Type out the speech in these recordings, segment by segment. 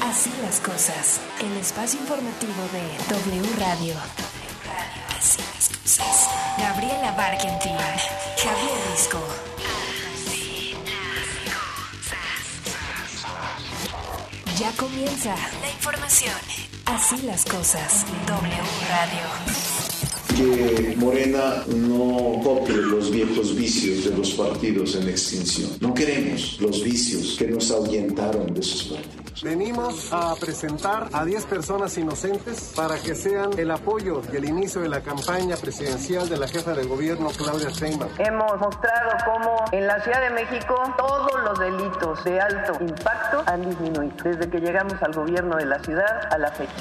Así las cosas. El espacio informativo de W Radio. Así las cosas. Gabriela Barkentin, Javier Risco. Ya comienza la información. Así las cosas. W Radio. Que Morena no copie los viejos vicios de los partidos en extinción. No queremos los vicios que nos ahuyentaron de esos partidos. Venimos a presentar a 10 personas inocentes para que sean el apoyo y el inicio de la campaña presidencial de la jefa de gobierno, Claudia Sheinbaum. Hemos mostrado cómo en la Ciudad de México todos los delitos de alto impacto han disminuido desde que llegamos al gobierno de la ciudad a la fecha.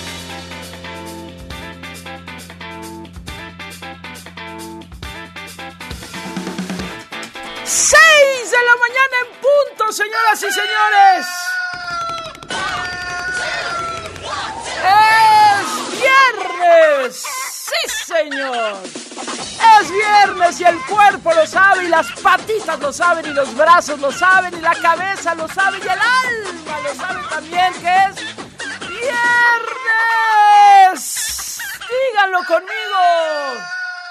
6 de la mañana en punto, señoras y señores. ¡Es viernes! ¡Sí, señor! Es viernes y el cuerpo lo sabe, y las patitas lo saben, y los brazos lo saben, y la cabeza lo sabe, y el alma lo sabe también, que es viernes. Díganlo conmigo.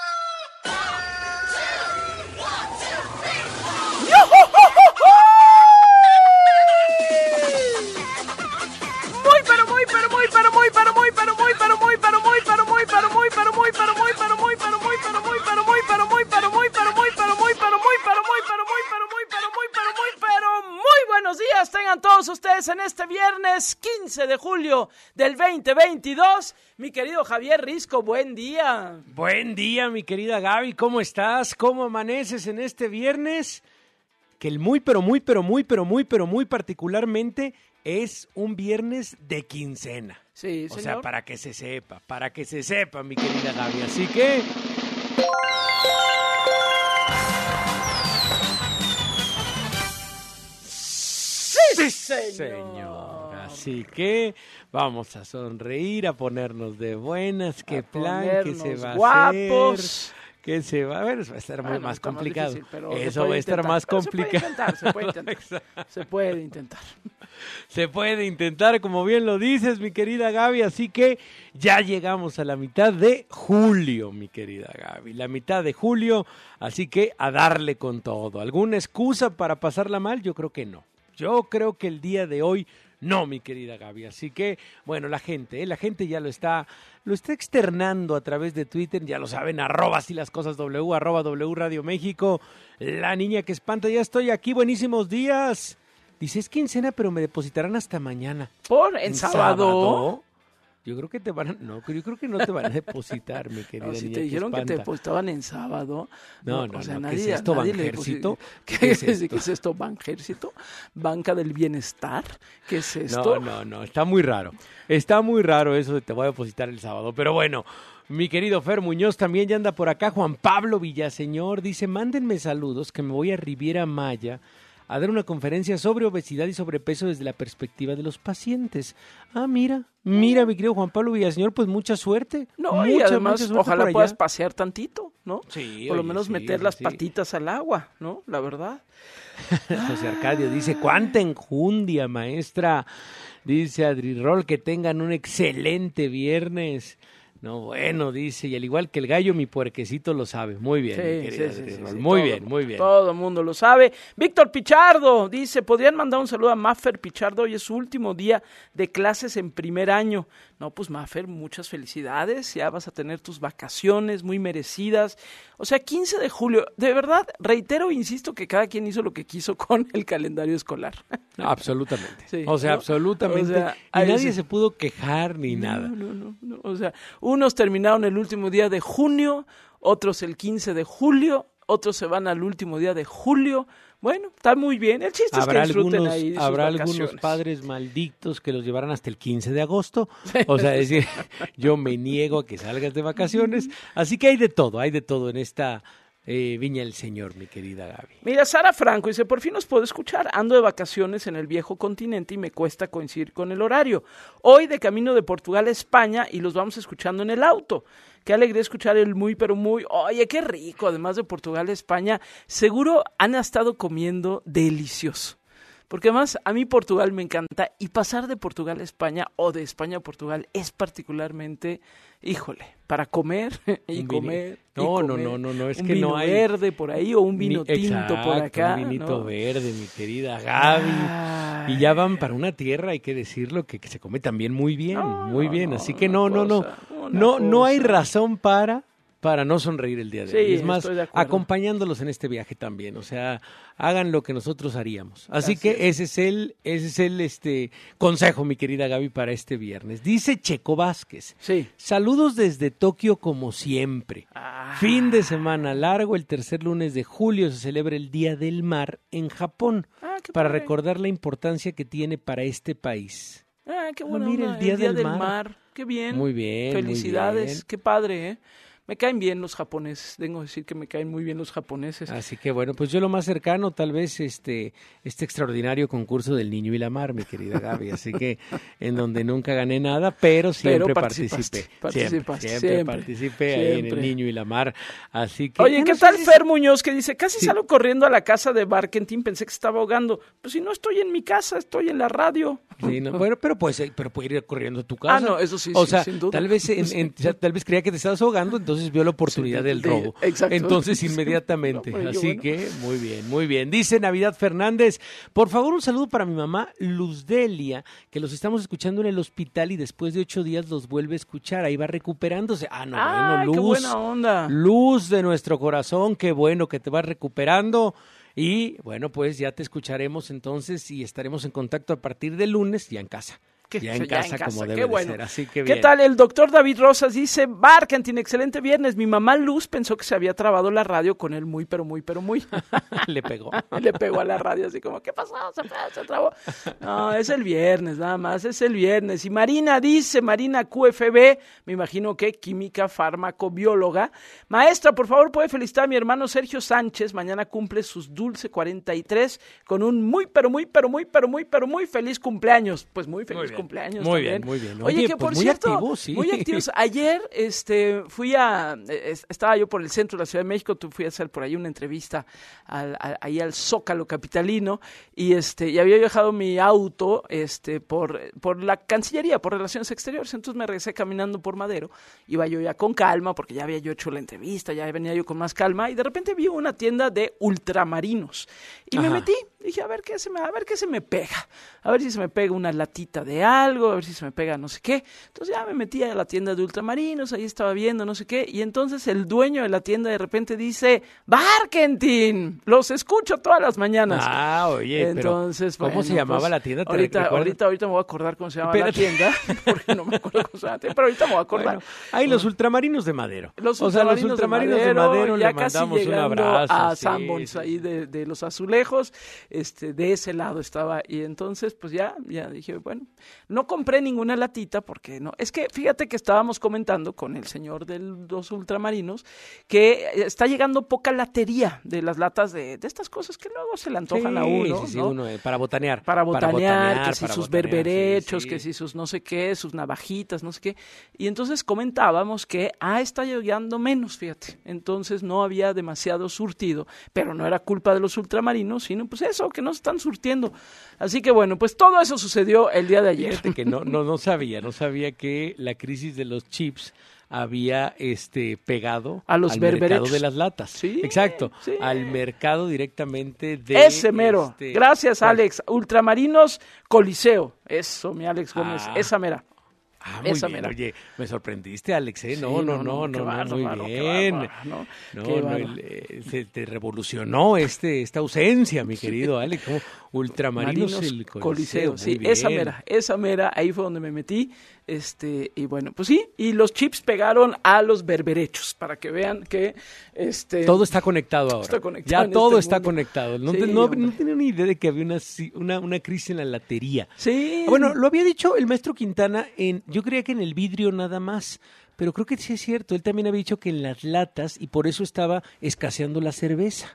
Ustedes en este viernes 15 de julio del 2022. Mi querido Javier Risco, buen día. Buen día, mi querida Gaby, ¿cómo estás? ¿Cómo amaneces en este viernes? Que el muy particularmente es un viernes de quincena. Sí, señor. O sea, para que se sepa, mi querida Gaby. Así que... ¡Sí, señor! Así que vamos a sonreír, a ponernos de buenas. ¿Qué plan? ¿Qué se va a hacer? ¿Qué se va a ver? Va a estar muy más complicado. Difícil, eso va a estar más complicado. Se puede intentar. Se puede intentar, como bien lo dices, mi querida Gaby. Así que ya llegamos a la mitad de julio, mi querida Gaby. La mitad de julio, así que a darle con todo. ¿Alguna excusa para pasarla mal? Yo creo que no. Yo creo que el día de hoy no, mi querida Gaby. Así que, bueno, la gente ya lo está externando a través de Twitter. Ya lo saben, @silascosasw, @W Radio México. La niña que espanta, ya estoy aquí, buenísimos días. Dice, es quincena, pero me depositarán hasta mañana. ¿Por? ¿En sábado? Yo creo que no te van a depositar, mi querida niña. Si te dijeron que te depositaban en sábado. No, nadie, ¿qué es esto, Banjército? ¿Qué es esto, Banjército? ¿Banca del bienestar? ¿Qué es esto? No, está muy raro. Está muy raro eso de te voy a depositar el sábado. Pero bueno, mi querido Fer Muñoz también ya anda por acá. Juan Pablo Villaseñor dice, mándenme saludos que me voy a Riviera Maya a dar una conferencia sobre obesidad y sobrepeso desde la perspectiva de los pacientes. Ah, mira, mi querido Juan Pablo Villaseñor, pues mucha suerte. Y además, ojalá puedas pasear tantito, ¿no? Sí. Por lo menos meter las patitas al agua, ¿no? La verdad. José Arcadio dice, cuánta enjundia, maestra. Dice Adri Rol, que tengan un excelente viernes. No, bueno, dice, y al igual que el gallo, mi puerquecito lo sabe. Muy bien, mi querida sí. Muy bien. Todo el mundo lo sabe. Víctor Pichardo dice, ¿podrían mandar un saludo a Maffer Pichardo? Hoy es su último día de clases en primer año. No, pues Maffer, muchas felicidades. Ya vas a tener tus vacaciones muy merecidas. O sea, 15 de julio. De verdad, reitero, insisto, que cada quien hizo lo que quiso con el calendario escolar. No, absolutamente. Sí, absolutamente. O sea, y nadie se pudo quejar ni nada. No. O sea, unos terminaron el último día de junio, otros el 15 de julio, otros se van al último día de julio. Bueno, está muy bien. El chiste es que disfruten ahí sus Habrá vacaciones. algunos padres malditos que los llevarán hasta el 15 de agosto. O sea, es decir, yo me niego a que salgas de vacaciones. Así que hay de todo en esta Viña del Señor, mi querida Gaby. Mira, Sara Franco dice, por fin los puedo escuchar. Ando de vacaciones en el viejo continente y me cuesta coincidir con el horario. Hoy de camino de Portugal a España y los vamos escuchando en el auto. Qué alegría escuchar el muy, pero muy... Oye, qué rico, además de Portugal a España. Seguro han estado comiendo delicioso. porque además a mí Portugal me encanta y pasar de Portugal a España o de España a Portugal es particularmente, híjole, para comer y comer. No, es un que vino no hay verde por ahí o un vino tinto por acá. Un vinito ¿no? verde, mi querida Gaby. Y ya van para una tierra, hay que decirlo, que se come también muy bien, muy bien. Así que no hay razón para no sonreír el día de hoy. Es más, acompañándolos en este viaje también. O sea, hagan lo que nosotros haríamos. Así que ese es el consejo, mi querida Gaby, para este viernes. Dice Checo Vázquez. Sí. Saludos desde Tokio como siempre. Fin de semana largo, el tercer lunes de julio se celebra el Día del Mar en Japón. Para recordar la importancia que tiene para este país. Qué bueno. Mira, el Día del Mar. Qué bien. Muy bien. Felicidades. Muy bien. Qué padre, ¿eh? Me caen bien los japoneses, tengo que decir que me caen muy bien los japoneses. Así que bueno, pues yo lo más cercano, tal vez este extraordinario concurso del Niño y la Mar, mi querida Gaby, así que en donde nunca gané nada, pero siempre participé. Siempre participé ahí en el Niño y la Mar, así que... Oye, ¿qué tal Fer Muñoz que dice, casi salgo corriendo a la casa de Barkentin, pensé que estaba ahogando, pues si no estoy en mi casa, estoy en la radio. Sí, no, bueno, pero puede ir corriendo a tu casa. No, eso sí, o sea, sin duda. Tal vez creía que te estabas ahogando, entonces vio la oportunidad del robo. Exacto. Entonces, inmediatamente. Así que, muy bien. Dice Navidad Fernández, por favor, un saludo para mi mamá Luz Delia, que los estamos escuchando en el hospital y después de 8 días los vuelve a escuchar. Ahí va recuperándose. Bueno, Luz. Qué buena onda. Luz de nuestro corazón, qué bueno que te vas recuperando. Y bueno, pues ya te escucharemos entonces y estaremos en contacto a partir del lunes ya en casa. Ya en casa como debe de ser, así que bien. ¿Qué tal? El doctor David Rosas dice, Barkentin, excelente viernes. Mi mamá Luz pensó que se había trabado la radio con él muy. Le pegó. Le pegó a la radio así como, ¿qué pasó? Se trabó. No, es el viernes, nada más, es el viernes. Y Marina dice, Marina QFB, me imagino que química, farmacobióloga. Maestra, por favor, puede felicitar a mi hermano Sergio Sánchez. Mañana cumple sus dulce 43 con un muy feliz cumpleaños. Pues muy feliz cumpleaños muy también. Muy bien. Oye, que por muy cierto, activos, sí. muy activos. Ayer estaba yo por el centro de la Ciudad de México, fui a hacer por ahí una entrevista ahí al Zócalo capitalino y había dejado mi auto por la Cancillería, por Relaciones Exteriores, entonces me regresé caminando por Madero, iba yo ya con calma porque ya había yo hecho la entrevista, ya venía yo con más calma y de repente vi una tienda de ultramarinos y me metí. Dije, a ver qué se me pega. A ver si se me pega una latita de algo, a ver si se me pega no sé qué. Entonces ya me metí a la tienda de ultramarinos, ahí estaba viendo no sé qué. Y entonces el dueño de la tienda de repente dice, Barkentin, los escucho todas las mañanas. Oye, entonces, pero ¿cómo se llamaba la tienda? Ahorita me voy a acordar cómo se llama la tienda, porque no me acuerdo cómo se llama, pero ahorita me voy a acordar. Bueno, ahí los ultramarinos de Madero. Los ultramarinos de Madero ya le mandamos un abrazo. A Sanborns, ahí de los azulejos. De ese lado estaba, y entonces pues ya dije, bueno, no compré ninguna latita porque no, es que fíjate que estábamos comentando con el señor de los ultramarinos que está llegando poca latería de las latas de estas cosas que luego se le antojan a uno, ¿no? Uno, para botanear, que si sus berberechos, que si sus no sé qué, sus navajitas, no sé qué, y entonces comentábamos que está llegando menos, fíjate, entonces no había demasiado surtido, pero no era culpa de los ultramarinos, sino pues eso, que no se están surtiendo. Así que bueno, pues todo eso sucedió el día de ayer. Fíjate que no sabía que la crisis de los chips había pegado a los al berberechos. Mercado de las latas. Sí, exacto, sí. Al mercado directamente de ese mero. Gracias, Alex. Ultramarinos Coliseo. Eso, mi Alex Gómez, esa mera. Muy bien. Oye, me sorprendiste, Alex, ¿eh? No, muy bien. Se te revolucionó esta ausencia, mi querido Alex. Como Ultramarinos el Coliseo. Sí, esa mera, ahí fue donde me metí. Y bueno, pues sí, y los chips pegaron a los berberechos, para que vean que todo está conectado ahora. Ya todo está conectado. No tenía ni idea de que había una crisis en la latería. Sí. Bueno, lo había dicho el maestro Quintana, yo creía que en el vidrio nada más, pero creo que sí es cierto. Él también había dicho que en las latas, y por eso estaba escaseando la cerveza.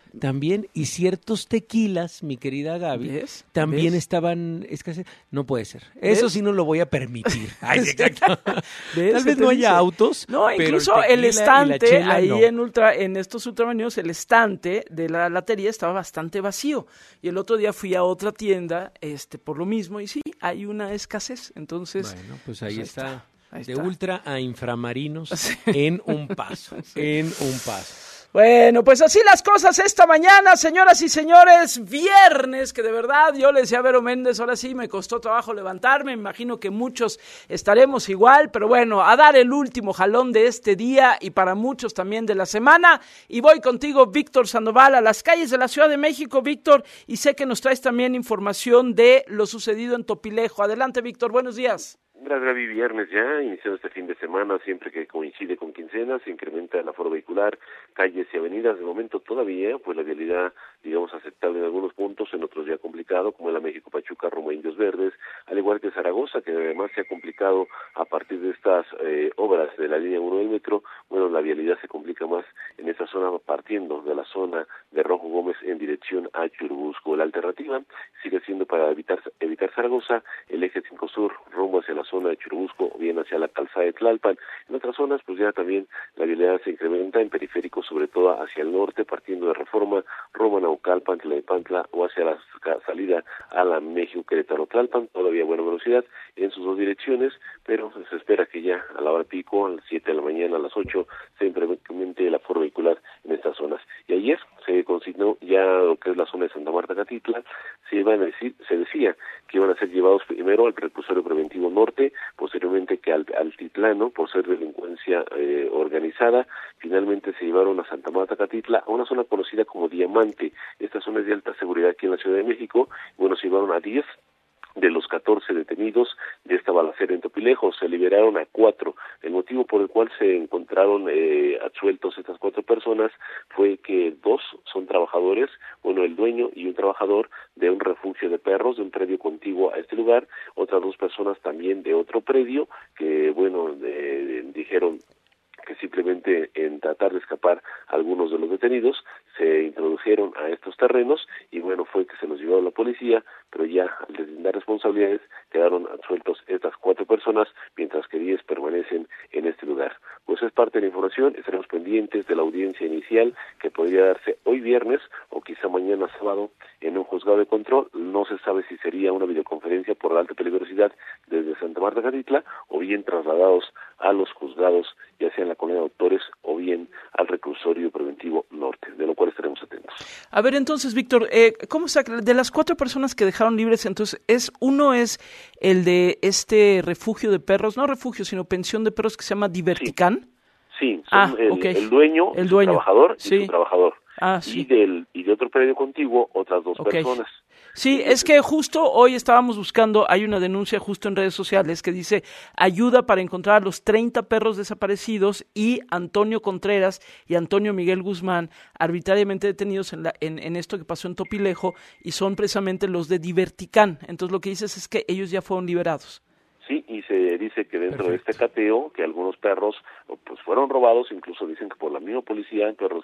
también, y ciertos tequilas, mi querida Gaby, ¿Ves? también ¿Ves? estaban escasos. No puede ser. ¿Ves? Eso sí no lo voy a permitir. Ay, sí, exacto. ¿Ves? Tal Se vez te no dice. haya autos, No, pero incluso tequila el y la estante, chela, ahí no. en estos ultramarinos, el estante de la latería estaba bastante vacío. Y el otro día fui a otra tienda, por lo mismo, y sí, hay una escasez. Entonces, Bueno, pues ahí está. ahí De está. ultra a inframarinos Sí. en un paso. En un paso. Bueno, pues así las cosas esta mañana, señoras y señores, viernes, que de verdad yo le decía a Vero Méndez, ahora sí me costó trabajo levantarme, me imagino que muchos estaremos igual, pero bueno, a dar el último jalón de este día y para muchos también de la semana, y voy contigo, Víctor Sandoval, a las calles de la Ciudad de México, Víctor, y sé que nos traes también información de lo sucedido en Topilejo. Adelante, Víctor, buenos días. Gracias, Gaby. Viernes ya, iniciando este fin de semana, siempre que coincide con quincena, se incrementa el aforo vehicular, calles y avenidas. De momento todavía, pues la vialidad, digamos, aceptable en algunos puntos, en otros ya complicado, como en la México-Pachuca, rumbo a Indios Verdes, al igual que Zaragoza, que además se ha complicado a partir de estas obras de la línea 1 del metro. Bueno, la vialidad se complica más en esa zona, partiendo de la zona de Rojo Gómez en dirección a Churubusco. La alternativa sigue siendo para evitar Zaragoza, el eje 5 Sur, rumbo hacia la zona de Churubusco, o bien hacia la calzada de Tlalpan. En otras zonas, pues ya también la vialidad se incrementa en periférico, sobre todo hacia el norte, partiendo de Reforma, rumbo a Naucalpan, Tlalnepantla, o hacia la salida a la México-Querétaro-Tlalpan. Todavía buena velocidad en sus dos direcciones, pero se espera que ya a la hora pico, a las 7 de la mañana, a las 8, se incremente el aforo vehicular en estas zonas. Y ayer se consignó ya lo que es la zona de Santa Marta Catitla, se decía que iban a ser llevados primero al reclusorio preventivo norte, posteriormente que al Altitlano, por ser delincuencia organizada. Finalmente se llevaron a Santa Marta Catitla, a una zona conocida como Diamante. Esta zona es de alta seguridad aquí en la Ciudad de México. Bueno, se llevaron a 10 de los 14 detenidos de esta balacera en Topilejo. Se liberaron a 4. El motivo por el cual se encontraron absueltos estas 4 personas fue que 2 son trabajadores, bueno, el dueño y un trabajador de un refugio de perros, de un predio contiguo a este lugar. Otras 2 personas también de otro predio que, bueno, dijeron que simplemente en tratar de escapar algunos de los detenidos se introdujeron a estos terrenos y bueno, fue que se los llevó la policía, pero ya al deslindar responsabilidades quedaron absueltos estas 4 personas, mientras que 10 permanecen en este lugar. Pues es parte de la información, estaremos pendientes de la audiencia inicial que podría darse hoy viernes o quizá mañana sábado en un juzgado de control. No se sabe si sería una videoconferencia por la alta peligrosidad desde Santa Marta Catitla o bien trasladados a los juzgados, ya sea en la colonia de Autores o bien al reclusorio preventivo norte, de lo cual estaremos atentos. A ver, entonces, Víctor, ¿cómo de las 4 personas que dejaron libres, entonces, uno es el de este refugio de perros, no refugio, sino pensión de perros que se llama Divertican? Sí, son okay. el dueño, su trabajador y sí. su trabajador. Sí. Y de otro predio contiguo, otras 2 personas. Sí, es que justo hoy estábamos buscando, hay una denuncia justo en redes sociales que dice ayuda para encontrar a los 30 perros desaparecidos y Antonio Contreras y Antonio Miguel Guzmán arbitrariamente detenidos en esto que pasó en Topilejo y son precisamente los de Divertican. Entonces lo que dices es que ellos ya fueron liberados. Sí, y se dice que dentro de este cateo, que algunos perros pues fueron robados, incluso dicen que por la misma policía, perros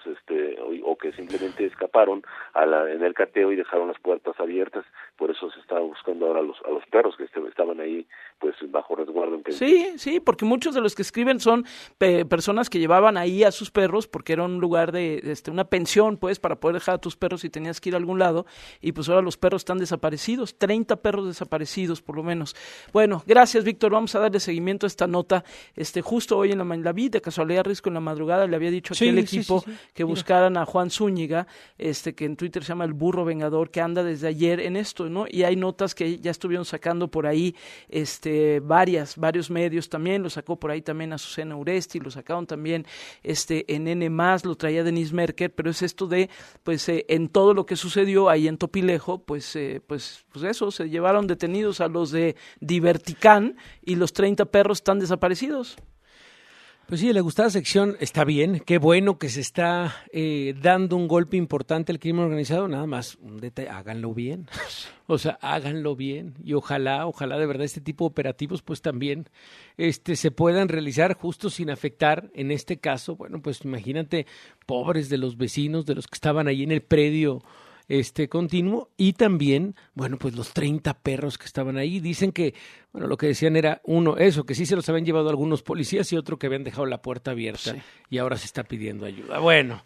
o que simplemente escaparon en el cateo y dejaron las puertas abiertas. Por eso se estaba buscando ahora a los perros que estaban ahí pues bajo resguardo. Sí, porque muchos de los que escriben son personas que llevaban ahí a sus perros porque era un lugar de una pensión, pues, para poder dejar a tus perros si tenías que ir a algún lado, y pues ahora los perros están desaparecidos, 30 perros desaparecidos por lo menos. Bueno, gracias, Víctor, vamos a darle seguimiento a esta nota. Justo hoy la vi de casualidad, Risco, en la madrugada le había dicho aquí al equipo que buscaran a Juan Zúñiga, que en Twitter se llama el Burro Vengador, que anda desde ayer en esto, ¿no? Y hay notas que ya estuvieron sacando por ahí, varios medios también, lo sacó por ahí también Azucena Uresti, lo sacaron también en N+, lo traía Denise Merker, pero es esto de, pues, en todo lo que sucedió ahí en Topilejo, pues eso, se llevaron detenidos a los de Divertican y los 30 perros están desaparecidos. Pues sí, la gustada sección está bien, qué bueno que se está dando un golpe importante al crimen organizado, nada más un detalle, háganlo bien, o sea, háganlo bien y ojalá de verdad este tipo de operativos pues también se puedan realizar justo sin afectar, en este caso, bueno, pues imagínate, pobres de los vecinos, de los que estaban ahí en el predio continuo, y también, bueno, pues los 30 perros que estaban ahí. Dicen que, bueno, lo que decían era que sí se los habían llevado algunos policías y otro que habían dejado la puerta abierta, sí, y ahora se está pidiendo ayuda. Bueno,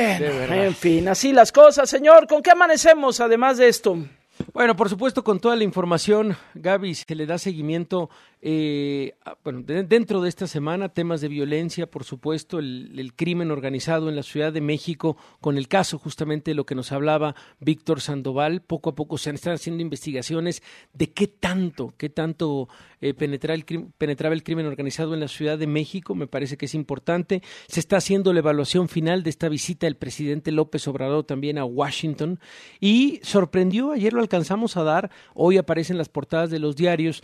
en fin, así las cosas, señor. ¿Con qué amanecemos además de esto? Bueno, por supuesto, con toda la información, Gaby, se le da seguimiento, dentro de esta semana, temas de violencia, por supuesto, el crimen organizado en la Ciudad de México, con el caso justamente de lo que nos hablaba Víctor Sandoval. Poco a poco se están haciendo investigaciones de qué tanto penetraba el crimen organizado en la Ciudad de México. Me parece que es importante. Se está haciendo la evaluación final de esta visita del presidente López Obrador también a Washington, y sorprendió, ayer lo alcanzamos a dar, hoy aparece en las portadas de los diarios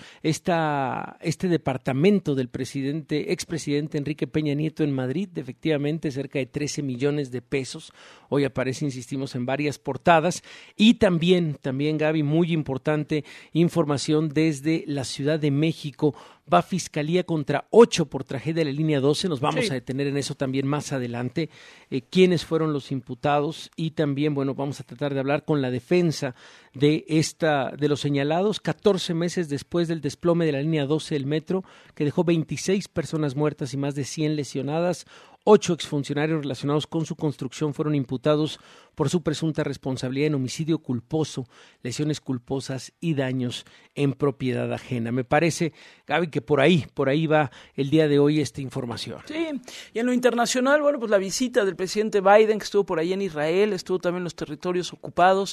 este departamento del expresidente Enrique Peña Nieto en Madrid, de efectivamente cerca de 13 millones de pesos. Hoy aparece, insistimos, en varias portadas. Y también Gaby, muy importante información desde la Ciudad de México. Va Fiscalía contra 8 por tragedia de la línea 12. Nos vamos a detener en eso también más adelante. Quiénes fueron los imputados, y también, bueno, vamos a tratar de hablar con la defensa de los señalados 14 meses después del desplome de la línea 12 del metro, que dejó 26 personas muertas y más de 100 lesionadas. 8 exfuncionarios relacionados con su construcción fueron imputados por su presunta responsabilidad en homicidio culposo, lesiones culposas y daños en propiedad ajena. Me parece, Gaby, que por ahí va el día de hoy esta información. Sí, y en lo internacional, bueno, pues la visita del presidente Biden, que estuvo por ahí en Israel, estuvo también en los territorios ocupados,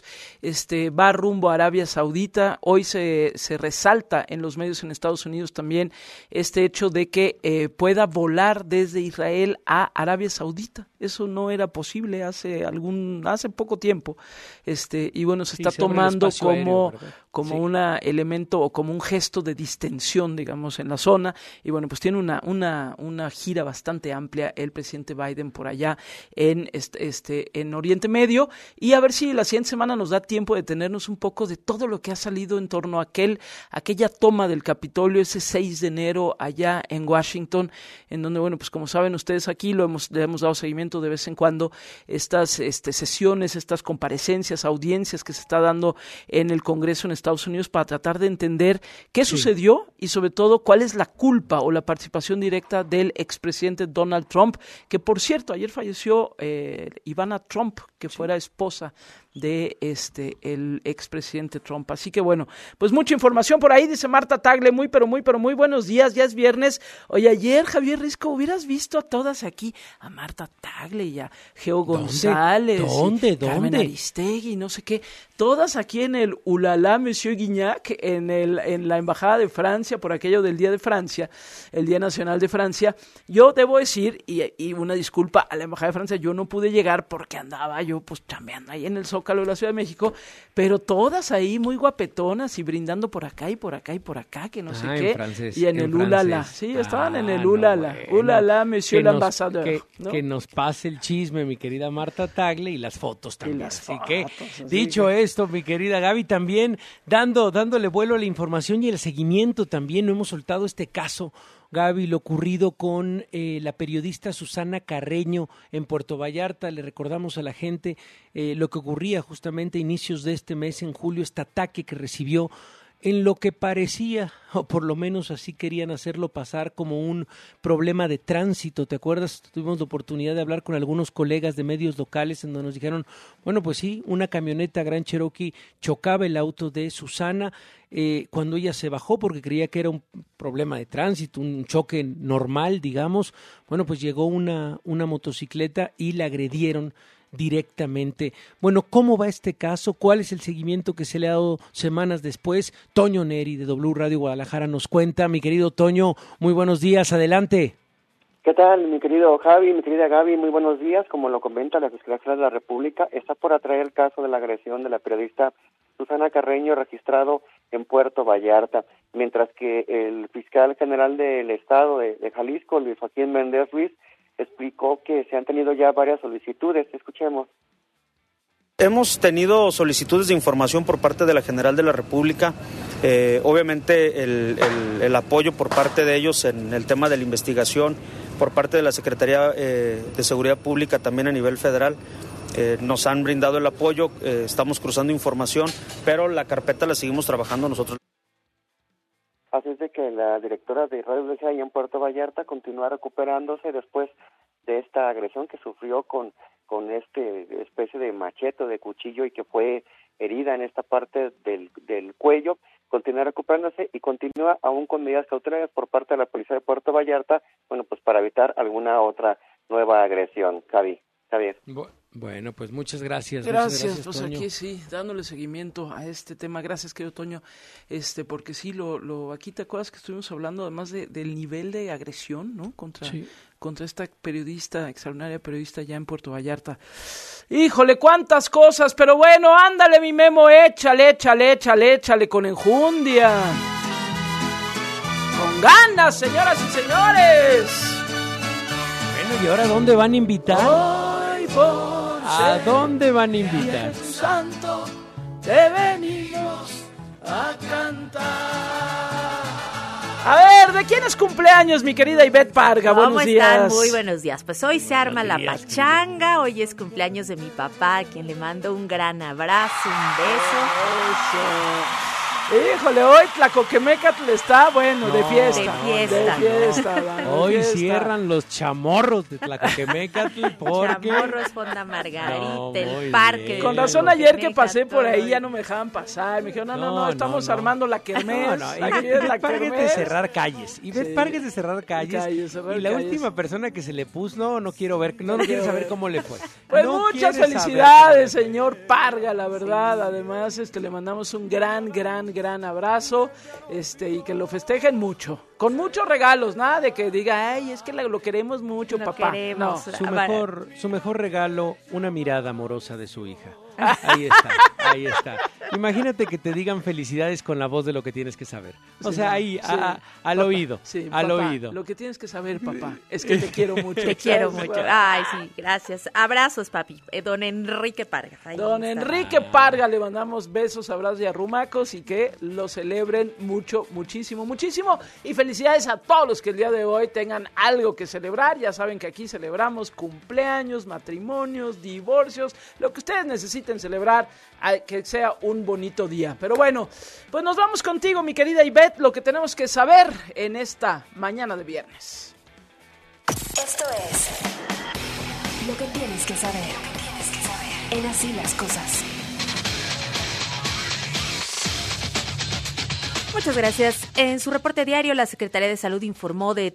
va rumbo a Arabia Saudita. Hoy se resalta en los medios en Estados Unidos también este hecho de que pueda volar desde Israel a Arabia Saudita. Eso no era posible hace poco tiempo, y bueno, se está tomando como un elemento o como un gesto de distensión, digamos, en la zona. Y bueno, pues tiene una gira bastante amplia el presidente Biden por allá en Oriente Medio, y a ver si la siguiente semana nos da tiempo de tenernos un poco de todo lo que ha salido en torno a aquella toma del Capitolio ese 6 de enero allá en Washington, en donde, bueno, pues como saben ustedes, aquí le hemos dado seguimiento de vez en cuando estas sesiones, estas comparecencias, audiencias que se está dando en el Congreso en Estados Unidos para tratar de entender qué sucedió y sobre todo cuál es la culpa o la participación directa del expresidente Donald Trump, que por cierto ayer falleció Ivana Trump, que fuera esposa de el expresidente Trump. Así que bueno, pues mucha información por ahí, dice Marta Tagle, muy buenos días, ya es viernes. Oye, ayer, Javier Risco, hubieras visto a todas aquí, a Marta Tagle y a Geo González, ¿Dónde? Carmen Aristegui, no sé qué, todas aquí en el Ulala Monsieur Guignac, en la Embajada de Francia, por aquello del Día de Francia, el Día Nacional de Francia. Yo debo decir, y una disculpa a la Embajada de Francia, yo no pude llegar porque andaba yo pues chambeando ahí en el Zócalo de la Ciudad de México, pero todas ahí muy guapetonas y brindando por acá y por acá y por acá, que no sé qué. Francés, y en el Ulala. Sí, estaban en el Ulala. Ulala, Monsieur l'Ambassadeur. Que nos pase el chisme, mi querida Marta Tagle, y las fotos también. Así que, dicho esto, mi querida Gaby, también dándole vuelo a la información y el seguimiento también, no hemos soltado este caso, Gaby, lo ocurrido con la periodista Susana Carreño en Puerto Vallarta. Le recordamos a la gente lo que ocurría justamente a inicios de este mes, en julio, este ataque que recibió en lo que parecía, o por lo menos así querían hacerlo pasar, como un problema de tránsito. ¿Te acuerdas? Tuvimos la oportunidad de hablar con algunos colegas de medios locales en donde nos dijeron, bueno, pues sí, una camioneta Grand Cherokee chocaba el auto de Susana cuando ella se bajó porque creía que era un problema de tránsito, un choque normal, digamos. Bueno, pues llegó una motocicleta y la agredieron directamente. Bueno, ¿cómo va este caso? ¿Cuál es el seguimiento que se le ha dado semanas después? Toño Neri de W Radio Guadalajara nos cuenta. Mi querido Toño, muy buenos días, adelante. ¿Qué tal, mi querido Javi, mi querida Gaby? Muy buenos días. Como lo comenta la Fiscalía General de la República, está por atraer el caso de la agresión de la periodista Susana Carreño, registrado en Puerto Vallarta. mientras que el fiscal general del estado de Jalisco, Luis Joaquín Méndez Ruiz, explicó que se han tenido ya varias solicitudes. Escuchemos. Hemos tenido solicitudes de información por parte de la General de la República, obviamente el apoyo por parte de ellos en el tema de la investigación, por parte de la Secretaría de Seguridad Pública también a nivel federal. Nos han brindado el apoyo, estamos cruzando información, pero la carpeta la seguimos trabajando nosotros. Así es de que la directora de Radio UDG ahí en Puerto Vallarta continúa recuperándose después de esta agresión que sufrió con especie de machete o de cuchillo y que fue herida en esta parte del cuello. Continúa recuperándose y continúa aún con medidas cautelares por parte de la Policía de Puerto Vallarta, pues para evitar alguna otra nueva agresión. Javier. Bueno, pues muchas gracias. Gracias, pues Toño. aquí sí, dándole seguimiento a este tema. Gracias, querido Toño, porque sí, aquí te acuerdas que estuvimos hablando además del nivel de agresión, ¿no? Contra esta extraordinaria periodista allá en Puerto Vallarta. Híjole, cuántas cosas, pero bueno, ándale mi Memo, échale con enjundia. Con ganas, señoras y señores. Bueno, ¿y ahora dónde van a invitar? ¿A dónde van a invitar? Santo, te venimos a cantar. A ver, ¿de quién es cumpleaños, mi querida Ivette Parga? Buenos días. ¿Cómo están? Muy buenos días. Pues hoy se arma la pachanga, hoy es cumpleaños de mi papá, a quien le mando un gran abrazo, un beso. Eso. Híjole, hoy Tlacoquemecatl está, de fiesta. De fiesta. Hoy cierran los chamorros de Tlacoquemecatl porque... Chamorros, Fonda Margarita, el parque. Con razón ayer que pasé por ahí ya no me dejaban pasar. Me dijeron, no, estamos armando la kermés. Ivette Parga de cerrar calles. Ivette Parga de cerrar calles. Y la última persona que se le puso, no quiero saber cómo le fue. Pues muchas felicidades, señor Parga, la verdad. Además, le mandamos un gran abrazo, y que lo festejen mucho, con muchos regalos, nada de que diga, ay, es que lo queremos mucho, papá. Queremos. Su mejor regalo, una mirada amorosa de su hija. Ahí está. Imagínate que te digan felicidades con la voz de lo que tienes que saber. O sea, ahí, al oído. Sí, al papá, oído. Lo que tienes que saber, papá, es que te quiero mucho. Te quiero mucho. Ay, sí, gracias. Abrazos, papi. Don Enrique Parga. Enrique Parga, le mandamos besos, abrazos y arrumacos y que lo celebren muchísimo. Y felicidades a todos los que el día de hoy tengan algo que celebrar. Ya saben que aquí celebramos cumpleaños, matrimonios, divorcios, lo que ustedes necesiten celebrar, que sea un bonito día. Pero bueno, pues nos vamos contigo, mi querida Ivette, lo que tenemos que saber en esta mañana de viernes. Esto es lo que tienes que saber. En Así las Cosas. Muchas gracias. En su reporte diario, la Secretaría de Salud informó de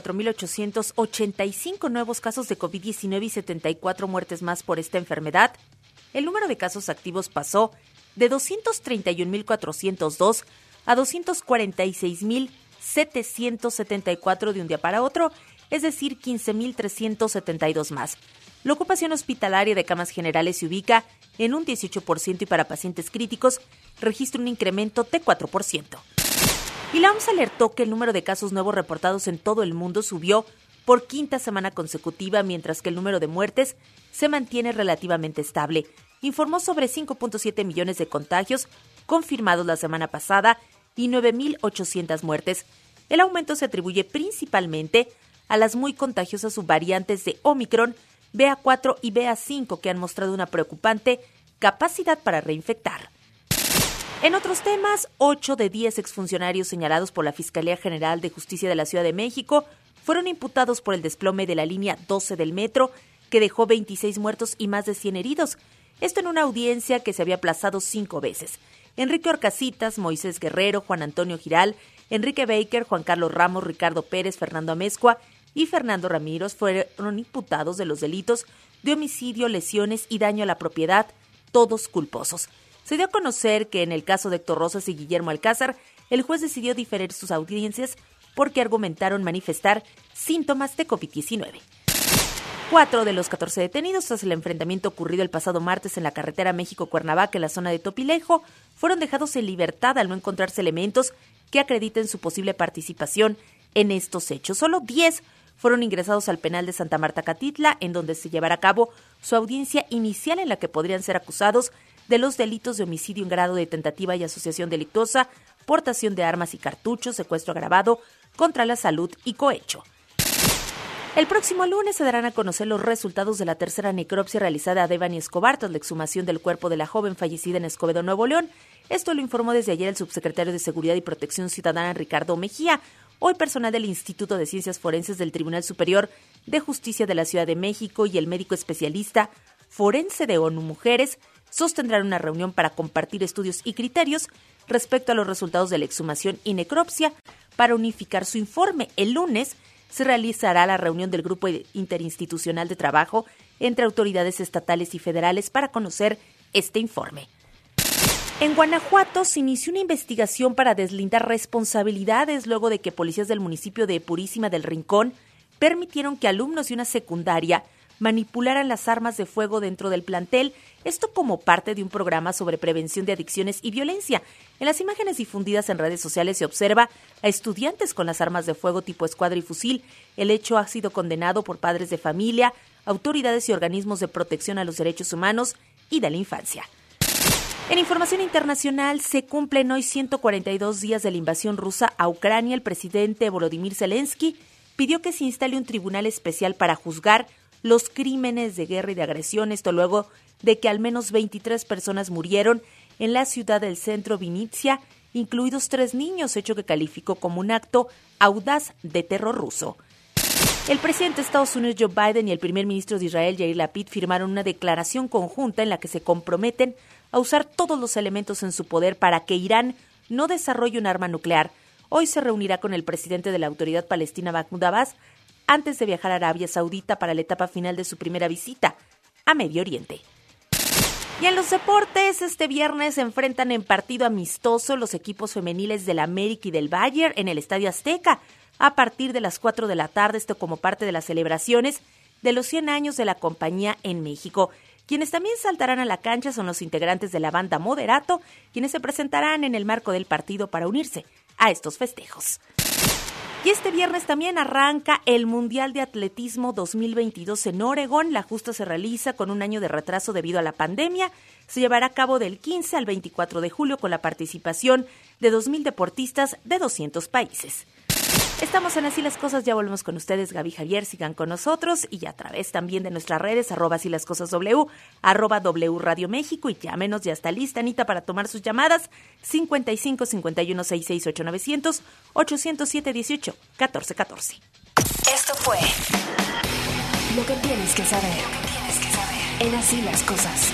34,885 nuevos casos de COVID-19 y 74 muertes más por esta enfermedad. El número de casos activos pasó de 231,402 a 246,774 de un día para otro, es decir, 15,372 más. La ocupación hospitalaria de camas generales se ubica en un 18% y para pacientes críticos registra un incremento de 4%. Y la OMS alertó que el número de casos nuevos reportados en todo el mundo subió por quinta semana consecutiva, mientras que el número de muertes se mantiene relativamente estable. Informó sobre 5.7 millones de contagios confirmados la semana pasada y 9,800 muertes. El aumento se atribuye principalmente a las muy contagiosas subvariantes de Omicron, BA4 y BA5, que han mostrado una preocupante capacidad para reinfectar. En otros temas, 8 de 10 exfuncionarios señalados por la Fiscalía General de Justicia de la Ciudad de México fueron imputados por el desplome de la línea 12 del metro, que dejó 26 muertos y más de 100 heridos. Esto en una audiencia que se había aplazado 5 veces. Enrique Orcasitas, Moisés Guerrero, Juan Antonio Giral, Enrique Baker, Juan Carlos Ramos, Ricardo Pérez, Fernando Amezcua y Fernando Ramírez fueron imputados de los delitos de homicidio, lesiones y daño a la propiedad, todos culposos. Se dio a conocer que en el caso de Héctor Rosas y Guillermo Alcázar, el juez decidió diferir sus audiencias porque argumentaron manifestar síntomas de COVID-19. 4 de los 14 detenidos tras el enfrentamiento ocurrido el pasado martes en la carretera México-Cuernavaca en la zona de Topilejo fueron dejados en libertad al no encontrarse elementos que acrediten su posible participación en estos hechos. Solo 10 fueron ingresados al penal de Santa Marta Catitla, en donde se llevará a cabo su audiencia inicial en la que podrían ser acusados de los delitos de homicidio en grado de tentativa y asociación delictuosa, portación de armas y cartuchos, secuestro agravado contra la salud y cohecho. El próximo lunes se darán a conocer los resultados de la tercera necropsia realizada a Devani Escobar tras la exhumación del cuerpo de la joven fallecida en Escobedo, Nuevo León. Esto lo informó desde ayer el subsecretario de Seguridad y Protección Ciudadana, Ricardo Mejía. Hoy personal del Instituto de Ciencias Forenses del Tribunal Superior de Justicia de la Ciudad de México y el médico especialista forense de ONU Mujeres sostendrán una reunión para compartir estudios y criterios respecto a los resultados de la exhumación y necropsia para unificar su informe. El lunes se realizará la reunión del Grupo Interinstitucional de Trabajo entre autoridades estatales y federales para conocer este informe. En Guanajuato se inició una investigación para deslindar responsabilidades luego de que policías del municipio de Purísima del Rincón permitieron que alumnos de una secundaria manipularan las armas de fuego dentro del plantel, esto como parte de un programa sobre prevención de adicciones y violencia. En las imágenes difundidas en redes sociales se observa a estudiantes con las armas de fuego tipo escuadra y fusil. El hecho ha sido condenado por padres de familia, autoridades y organismos de protección a los derechos humanos y de la infancia. En información internacional, se cumplen hoy 142 días de la invasión rusa a Ucrania. El presidente Volodymyr Zelensky pidió que se instale un tribunal especial para juzgar los crímenes de guerra y de agresión, esto luego de que al menos 23 personas murieron en la ciudad del centro Vinnytsia, incluidos 3 niños, hecho que calificó como un acto audaz de terror ruso. El presidente de Estados Unidos, Joe Biden, y el primer ministro de Israel, Yair Lapid, firmaron una declaración conjunta en la que se comprometen a usar todos los elementos en su poder para que Irán no desarrolle un arma nuclear. Hoy se reunirá con el presidente de la Autoridad Palestina, Mahmoud Abbas, antes de viajar a Arabia Saudita para la etapa final de su primera visita a Medio Oriente. Y en los deportes, este viernes se enfrentan en partido amistoso los equipos femeniles del América y del Bayern en el Estadio Azteca a partir de las 4 de la tarde, esto como parte de las celebraciones de los 100 años de la compañía en México. Quienes también saltarán a la cancha son los integrantes de la banda Moderato, quienes se presentarán en el marco del partido para unirse a estos festejos. Y este viernes también arranca el Mundial de Atletismo 2022 en Oregón. La justa se realiza con un año de retraso debido a la pandemia. Se llevará a cabo del 15 al 24 de julio con la participación de 2,000 deportistas de 200 países. Estamos en Así las Cosas, ya volvemos con ustedes, Gaby, Javier, sigan con nosotros y a través también de nuestras redes, @asílascosasw, @W Radio México, y llámenos, ya está lista Anita para tomar sus llamadas, 55 51 66 8900 807 18 14 14. Esto fue lo que tienes que saber en Así las Cosas.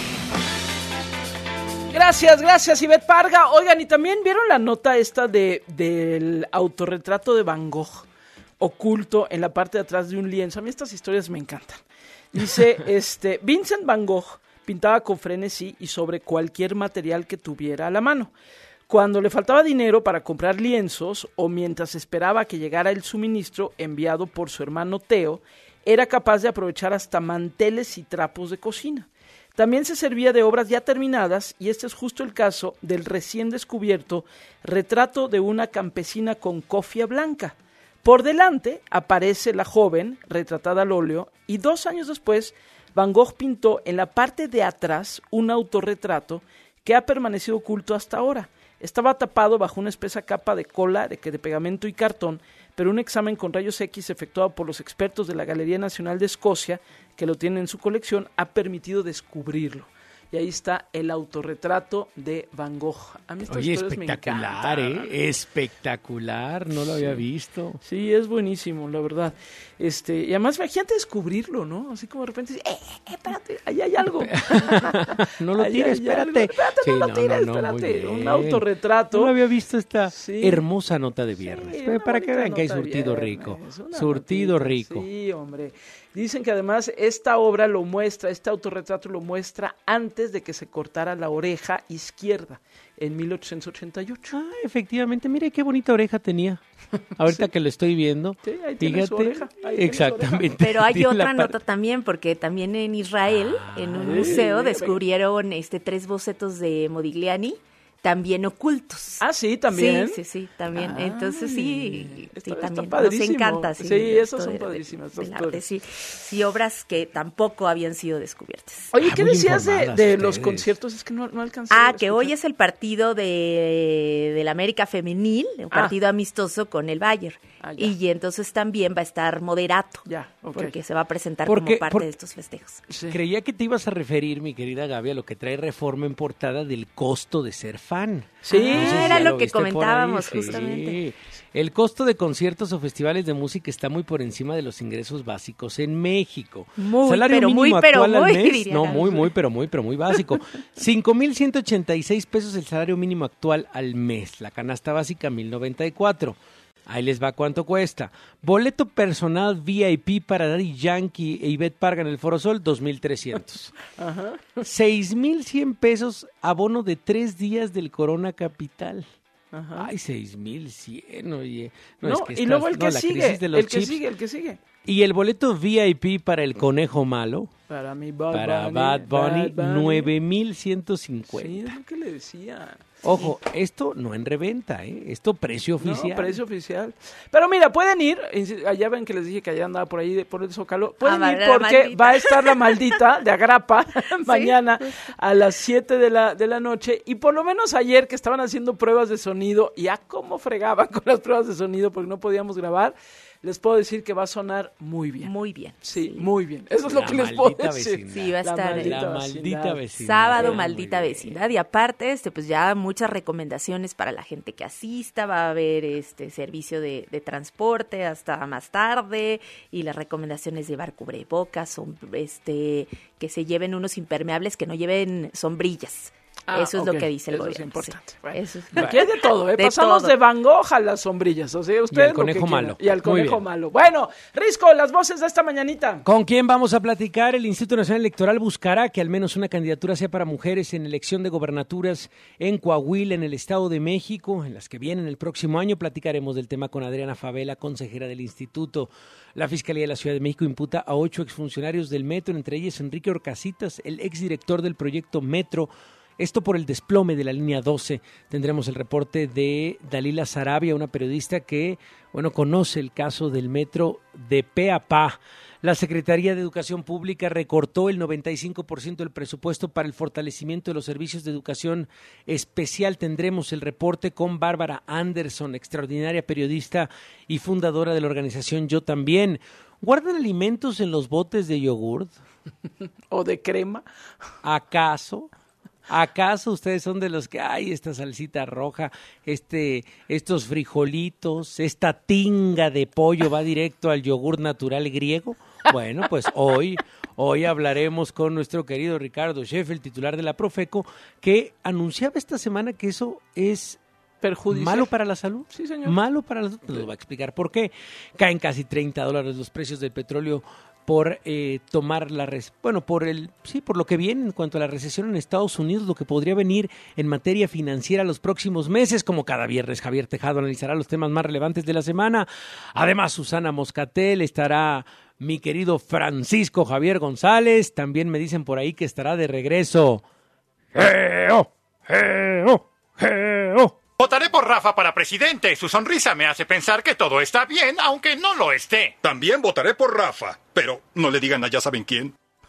Gracias, Ivette Parga. Oigan, y también vieron la nota esta del autorretrato de Van Gogh oculto en la parte de atrás de un lienzo. A mí estas historias me encantan. Dice, Vincent Van Gogh pintaba con frenesí y sobre cualquier material que tuviera a la mano. Cuando le faltaba dinero para comprar lienzos o mientras esperaba que llegara el suministro enviado por su hermano Theo, era capaz de aprovechar hasta manteles y trapos de cocina. También se servía de obras ya terminadas, y este es justo el caso del recién descubierto retrato de una campesina con cofia blanca. Por delante aparece la joven, retratada al óleo, y 2 años después, Van Gogh pintó en la parte de atrás un autorretrato que ha permanecido oculto hasta ahora. Estaba tapado bajo una espesa capa de cola, de pegamento y cartón, pero un examen con rayos X efectuado por los expertos de la Galería Nacional de Escocia, que lo tienen en su colección, ha permitido descubrirlo. Y ahí está el autorretrato de Van Gogh. A mí estas historias me encantan. Espectacular, no lo había visto. Sí, es buenísimo, la verdad. Y además, imagínate descubrirlo, ¿no? Así como de repente, espérate, ahí hay algo. No lo tires, espérate. No lo tires, espérate. Un autorretrato. No había visto esta hermosa nota de viernes. Para que vean que hay surtido rico. Surtido rico. Sí, hombre. Dicen que además esta obra lo muestra, este autorretrato lo muestra antes de que se cortara la oreja izquierda, en 1888. Efectivamente, mire qué bonita oreja tenía. Ahorita que lo estoy viendo. Sí, ahí tiene su oreja. Exactamente. Pero hay otra nota también, porque también en Israel, en un museo, descubrieron 3 bocetos de Modigliani, también ocultos. Ah, sí, también. Sí, también. Entonces sí, también está nos encanta. Sí, esos son padrísimos. Sí, obras que tampoco habían sido descubiertas. Oye, ¿qué decías de los conciertos? Es que no alcancé a que hoy es el partido de la América Femenil, un partido amistoso con el Bayern. Y entonces también va a estar Moderato, porque se va a presentar como parte de estos festejos. Sí. Creía que te ibas a referir, mi querida Gaby, a lo que trae Reforma en portada del costo de ser fan. Sí, era lo que comentábamos justamente. Sí. El costo de conciertos o festivales de música está muy por encima de los ingresos básicos en México. Salario mínimo actual al mes. No, muy básico. 5,186 pesos el salario mínimo actual al mes. La canasta básica, 1,094. Ahí les va cuánto cuesta. Boleto personal VIP para Daddy Yankee e Ivette Parga en el Foro Sol, 2,300. 6,100 pesos abono de 3 días del Corona Capital. Ajá. Ay, 6,100, oye. Y luego el que sigue, el que sigue. Y el boleto VIP para el Conejo Malo. Para Bad Bunny, 9,150. Sí, es lo que le decía. Ojo, esto no en reventa, esto precio oficial. No, precio oficial. Pero mira, pueden ir, allá ven que les dije que allá andaba por ahí, por el Zócalo. Pueden ir porque va a estar la maldita de Agrapa mañana a las 7 de la noche. Y por lo menos ayer que estaban haciendo pruebas de sonido, y a cómo fregaban con las pruebas de sonido porque no podíamos grabar, les puedo decir que va a sonar muy bien. Muy bien. Sí, muy bien. Eso es lo que les puedo decir. Vecindad. Sí, va a estar la maldita vecindad. Sábado, maldita vecindad. Y aparte, pues ya muchas recomendaciones para la gente que asista. Va a haber servicio de transporte hasta más tarde. Y las recomendaciones de llevar cubrebocas, que se lleven unos impermeables, que no lleven sombrillas. Eso es lo que dice el gobierno. Eso es importante. Sí. Bueno. Eso es aquí hay de todo, Pasamos de Van Gogh a las sombrillas. O sea, ustedes y al conejo malo. Y al conejo malo. Bueno, Risco, las voces de esta mañanita. ¿Con quién vamos a platicar? El Instituto Nacional Electoral buscará que al menos una candidatura sea para mujeres en elección de gobernaturas en Coahuila, en el Estado de México, en las que vienen el próximo año. Platicaremos del tema con Adriana Favela, consejera del instituto. La Fiscalía de la Ciudad de México imputa a 8 exfuncionarios del Metro, entre ellos Enrique Orcasitas, el exdirector del proyecto Metro. Esto por el desplome de la línea 12. Tendremos el reporte de Dalila Sarabia, una periodista que, conoce el caso del metro de pe a pa. La Secretaría de Educación Pública recortó el 95% del presupuesto para el fortalecimiento de los servicios de educación especial. Tendremos el reporte con Bárbara Anderson, extraordinaria periodista y fundadora de la organización Yo También. ¿Guardan alimentos en los botes de yogurt? ¿O de crema? ¿Acaso ustedes son de los que hay esta salsita roja, estos frijolitos, esta tinga de pollo va directo al yogur natural griego? Bueno, pues hoy hablaremos con nuestro querido Ricardo Sheffield, titular de la Profeco, que anunciaba esta semana que eso es perjudicial. ¿Malo para la salud? Sí, señor. Malo para la salud. Nos va a explicar por qué. Caen casi $30 los precios del petróleo por por lo que viene en cuanto a la recesión en Estados Unidos, lo que podría venir en materia financiera los próximos meses. Como cada viernes, Javier Tejado analizará los temas más relevantes de la semana. Además, Susana Moscatel, estará mi querido Francisco Javier González. También me dicen por ahí que estará de regreso. ¡Geo! Votaré por Rafa para presidente. Su sonrisa me hace pensar que todo está bien, aunque no lo esté. También votaré por Rafa, pero no le digan a ya saben quién.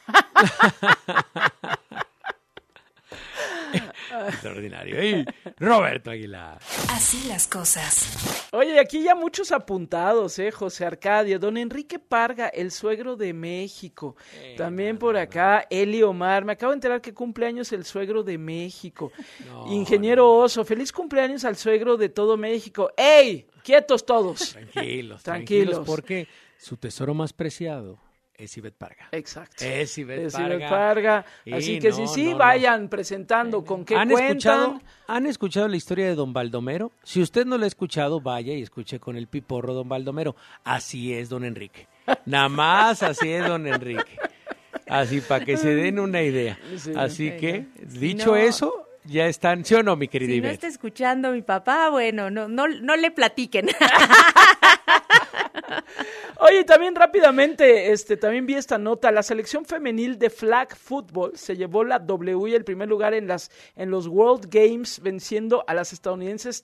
Extraordinario. Y Roberto Aguilar. Así las cosas. Oye, aquí ya muchos apuntados, José Arcadio, don Enrique Parga, el suegro de México. También por acá, Eli Omar. Me acabo de enterar que cumpleaños el suegro de México. Ingeniero Oso, feliz cumpleaños al suegro de todo México. ¡Ey! Quietos todos. Tranquilos, porque su tesoro más preciado es Ivette Parga. Exacto. Es Ivette Parga. Así que vayan presentando con qué cuentan. ¿Han escuchado la historia de don Baldomero? Si usted no la ha escuchado, vaya y escuche con el piporro don Baldomero. Así es, don Enrique. Nada más así es, don Enrique. Así, para que se den una idea. Sí. Así que, dicho eso, ya están, ¿sí o no, mi querida Si no Ivette? está escuchando mi papá, bueno, no le platiquen. Oye, también rápidamente, también vi esta nota. La selección femenil de flag football se llevó la W y el primer lugar en los World Games, venciendo a las estadounidenses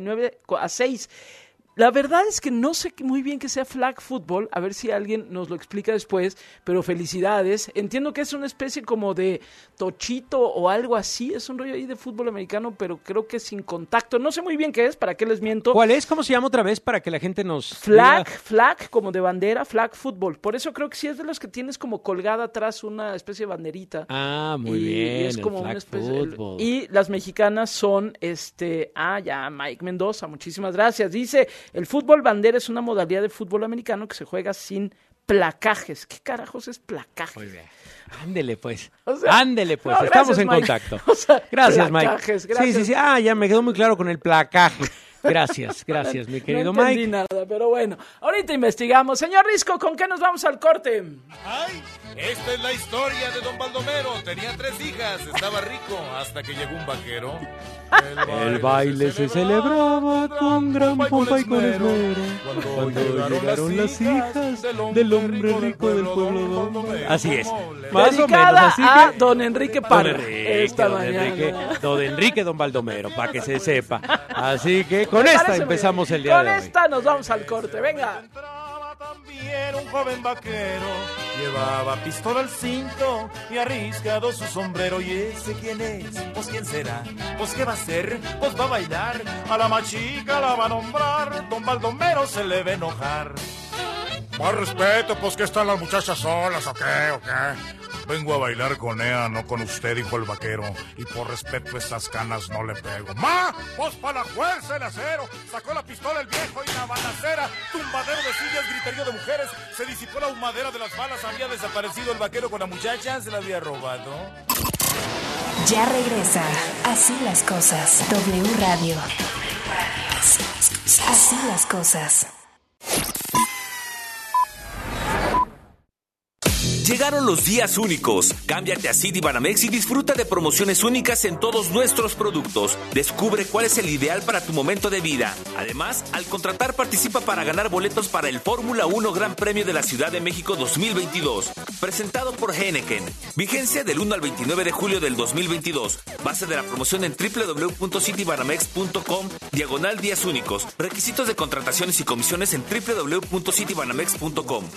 39-6. La verdad es que no sé muy bien qué sea flag football, a ver si alguien nos lo explica después, pero felicidades. Entiendo que es una especie como de tochito o algo así, es un rollo ahí de fútbol americano, pero creo que sin contacto. No sé muy bien qué es, ¿para qué les miento? ¿Cuál es? ¿Cómo se llama otra vez para que la gente nos Flag, diga? flag, como de bandera, flag football. Por eso creo que sí es de los que tienes como colgada atrás una especie de banderita. Ah, muy Y bien, es como el una flag especie football. y las mexicanas son Mike Mendoza, muchísimas gracias. Dice, el fútbol bandera es una modalidad de fútbol americano que se juega sin placajes. ¿Qué carajos es placaje? Muy bien. Ándele pues, O sea, ándele pues, no, estamos gracias, en Mike. contacto. O sea, Gracias, placajes, Mike. gracias. Sí, ya me quedó muy claro con el placaje. Gracias, mi querido no entendí Mike. nada, pero bueno, ahorita investigamos. Señor Risco, ¿con qué nos vamos al corte? ¡Ay! Esta es la historia de don Baldomero. Tenía 3 hijas, estaba rico, hasta que llegó un vaquero. El baile se celebraba con gran pompa y con esmero cuando llegaron las hijas del hombre rico del pueblo. Así es, más o menos Dedicada así a que... don Enrique Parra. Esta mañana. Don Enrique, don Baldomero, para que se sepa. Así que con Me esta parece empezamos muy el bien. día de Con hoy. esta nos vamos al corte, venga. También un joven vaquero llevaba pistola al cinto y arriscado su sombrero. ¿Y ese quién es? Pues quién será, pues qué va a hacer, pues va a bailar. A la machica la va a nombrar, don Baldomero se le va a enojar. Más respeto, pues que están las muchachas solas, ¿o qué? ¿O qué? Vengo a bailar con ella, no con usted, dijo el vaquero. Y por respeto a estas canas no le pego. ¡Ma! ¡Pues para la fuerza el acero! Sacó la pistola el viejo y la balacera. Tumbadero de sillas, griterío de mujeres. Se disipó la humadera de las balas. Había desaparecido el vaquero con la muchacha. Se la había robado. Ya regresa. Así las cosas. W Radio. Así las cosas. Llegaron los días únicos. Cámbiate a Citibanamex y disfruta de promociones únicas en todos nuestros productos. Descubre cuál es el ideal para tu momento de vida. Además, al contratar participa para ganar boletos para el Fórmula 1 Gran Premio de la Ciudad de México 2022. Presentado por Heineken. Vigencia del 1 al 29 de julio del 2022. Base de la promoción en www.citibanamex.com/días únicos. Requisitos de contrataciones y comisiones en www.citibanamex.com.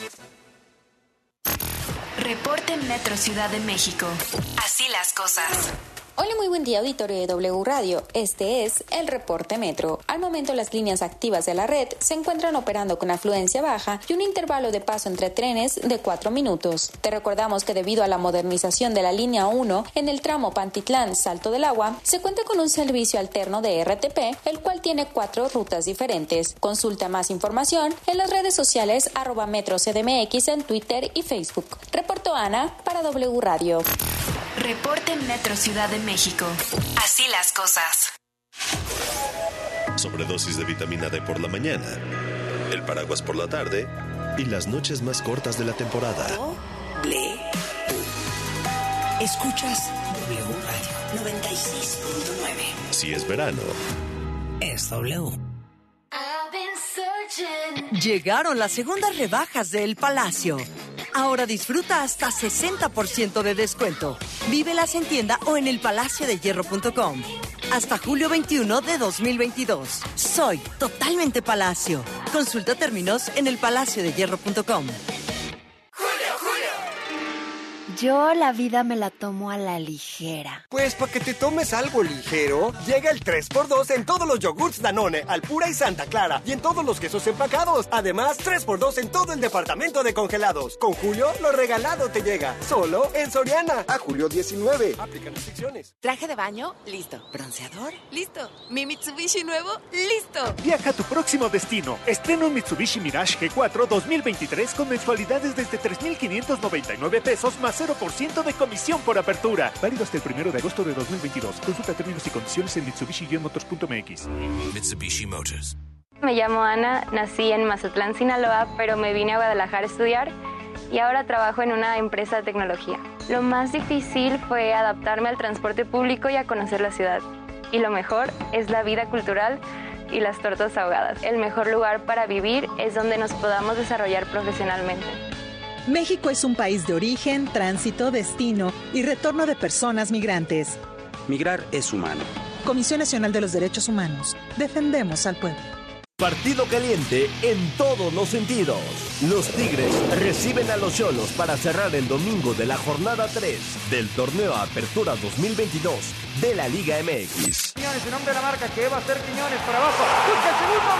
Reporte Metro Ciudad de México. Así las cosas. Hola, muy buen día, auditorio de W Radio. Este es el Reporte Metro. Al momento, las líneas activas de la red se encuentran operando con afluencia baja y un intervalo de paso entre trenes de 4 minutos. Te recordamos que debido a la modernización de la línea 1 en el tramo Pantitlán-Salto del Agua, se cuenta con un servicio alterno de RTP, el cual tiene 4 rutas diferentes. Consulta más información en las redes sociales @MetroCDMX en Twitter y Facebook. Reportó Ana para W Radio. Reporte Metro Ciudad de México. Así las cosas. Sobredosis de vitamina D por la mañana, el paraguas por la tarde y las noches más cortas de la temporada. Escuchas W Radio 96.9. Si es verano, es W. Llegaron las segundas rebajas de El Palacio. Ahora disfruta hasta 60% de descuento. Vívelas en tienda o en elpalaciodehierro.com. Hasta julio 21 de 2022. Soy totalmente Palacio. Consulta términos en elpalaciodehierro.com. Yo la vida me la tomo a la ligera. Pues para que te tomes algo ligero, llega el 3x2 en todos los yogurts Danone, Alpura y Santa Clara, y en todos los quesos empacados. Además, 3x2 en todo el departamento de congelados. Con Julio, lo regalado te llega. Solo en Soriana. A julio 19. Aplican restricciones. ¿Traje de baño? Listo. ¿Bronceador? Listo. ¿Mi Mitsubishi nuevo? ¡Listo! Viaja a tu próximo destino. Estrena un Mitsubishi Mirage G4 2023 con mensualidades desde 3,599 pesos más 0% de comisión por apertura. Válido hasta el 1 de agosto de 2022. Consulta términos y condiciones en Mitsubishi-motors.mx. Mitsubishi Motors. Me llamo Ana, nací en Mazatlán, Sinaloa, pero me vine a Guadalajara a estudiar y ahora trabajo en una empresa de tecnología. Lo más difícil fue adaptarme al transporte público y a conocer la ciudad. Y lo mejor es la vida cultural y las tortas ahogadas. El mejor lugar para vivir es donde nos podamos desarrollar profesionalmente. México es un país de origen, tránsito, destino y retorno de personas migrantes. Migrar es humano. Comisión Nacional de los Derechos Humanos. Defendemos al pueblo. Partido caliente en todos los sentidos. Los Tigres reciben a los Xolos para cerrar el domingo de la jornada 3 del torneo Apertura 2022 de la Liga MX. Quiñones en nombre de la marca que va a ser Quiñones para abajo. Busca el segundo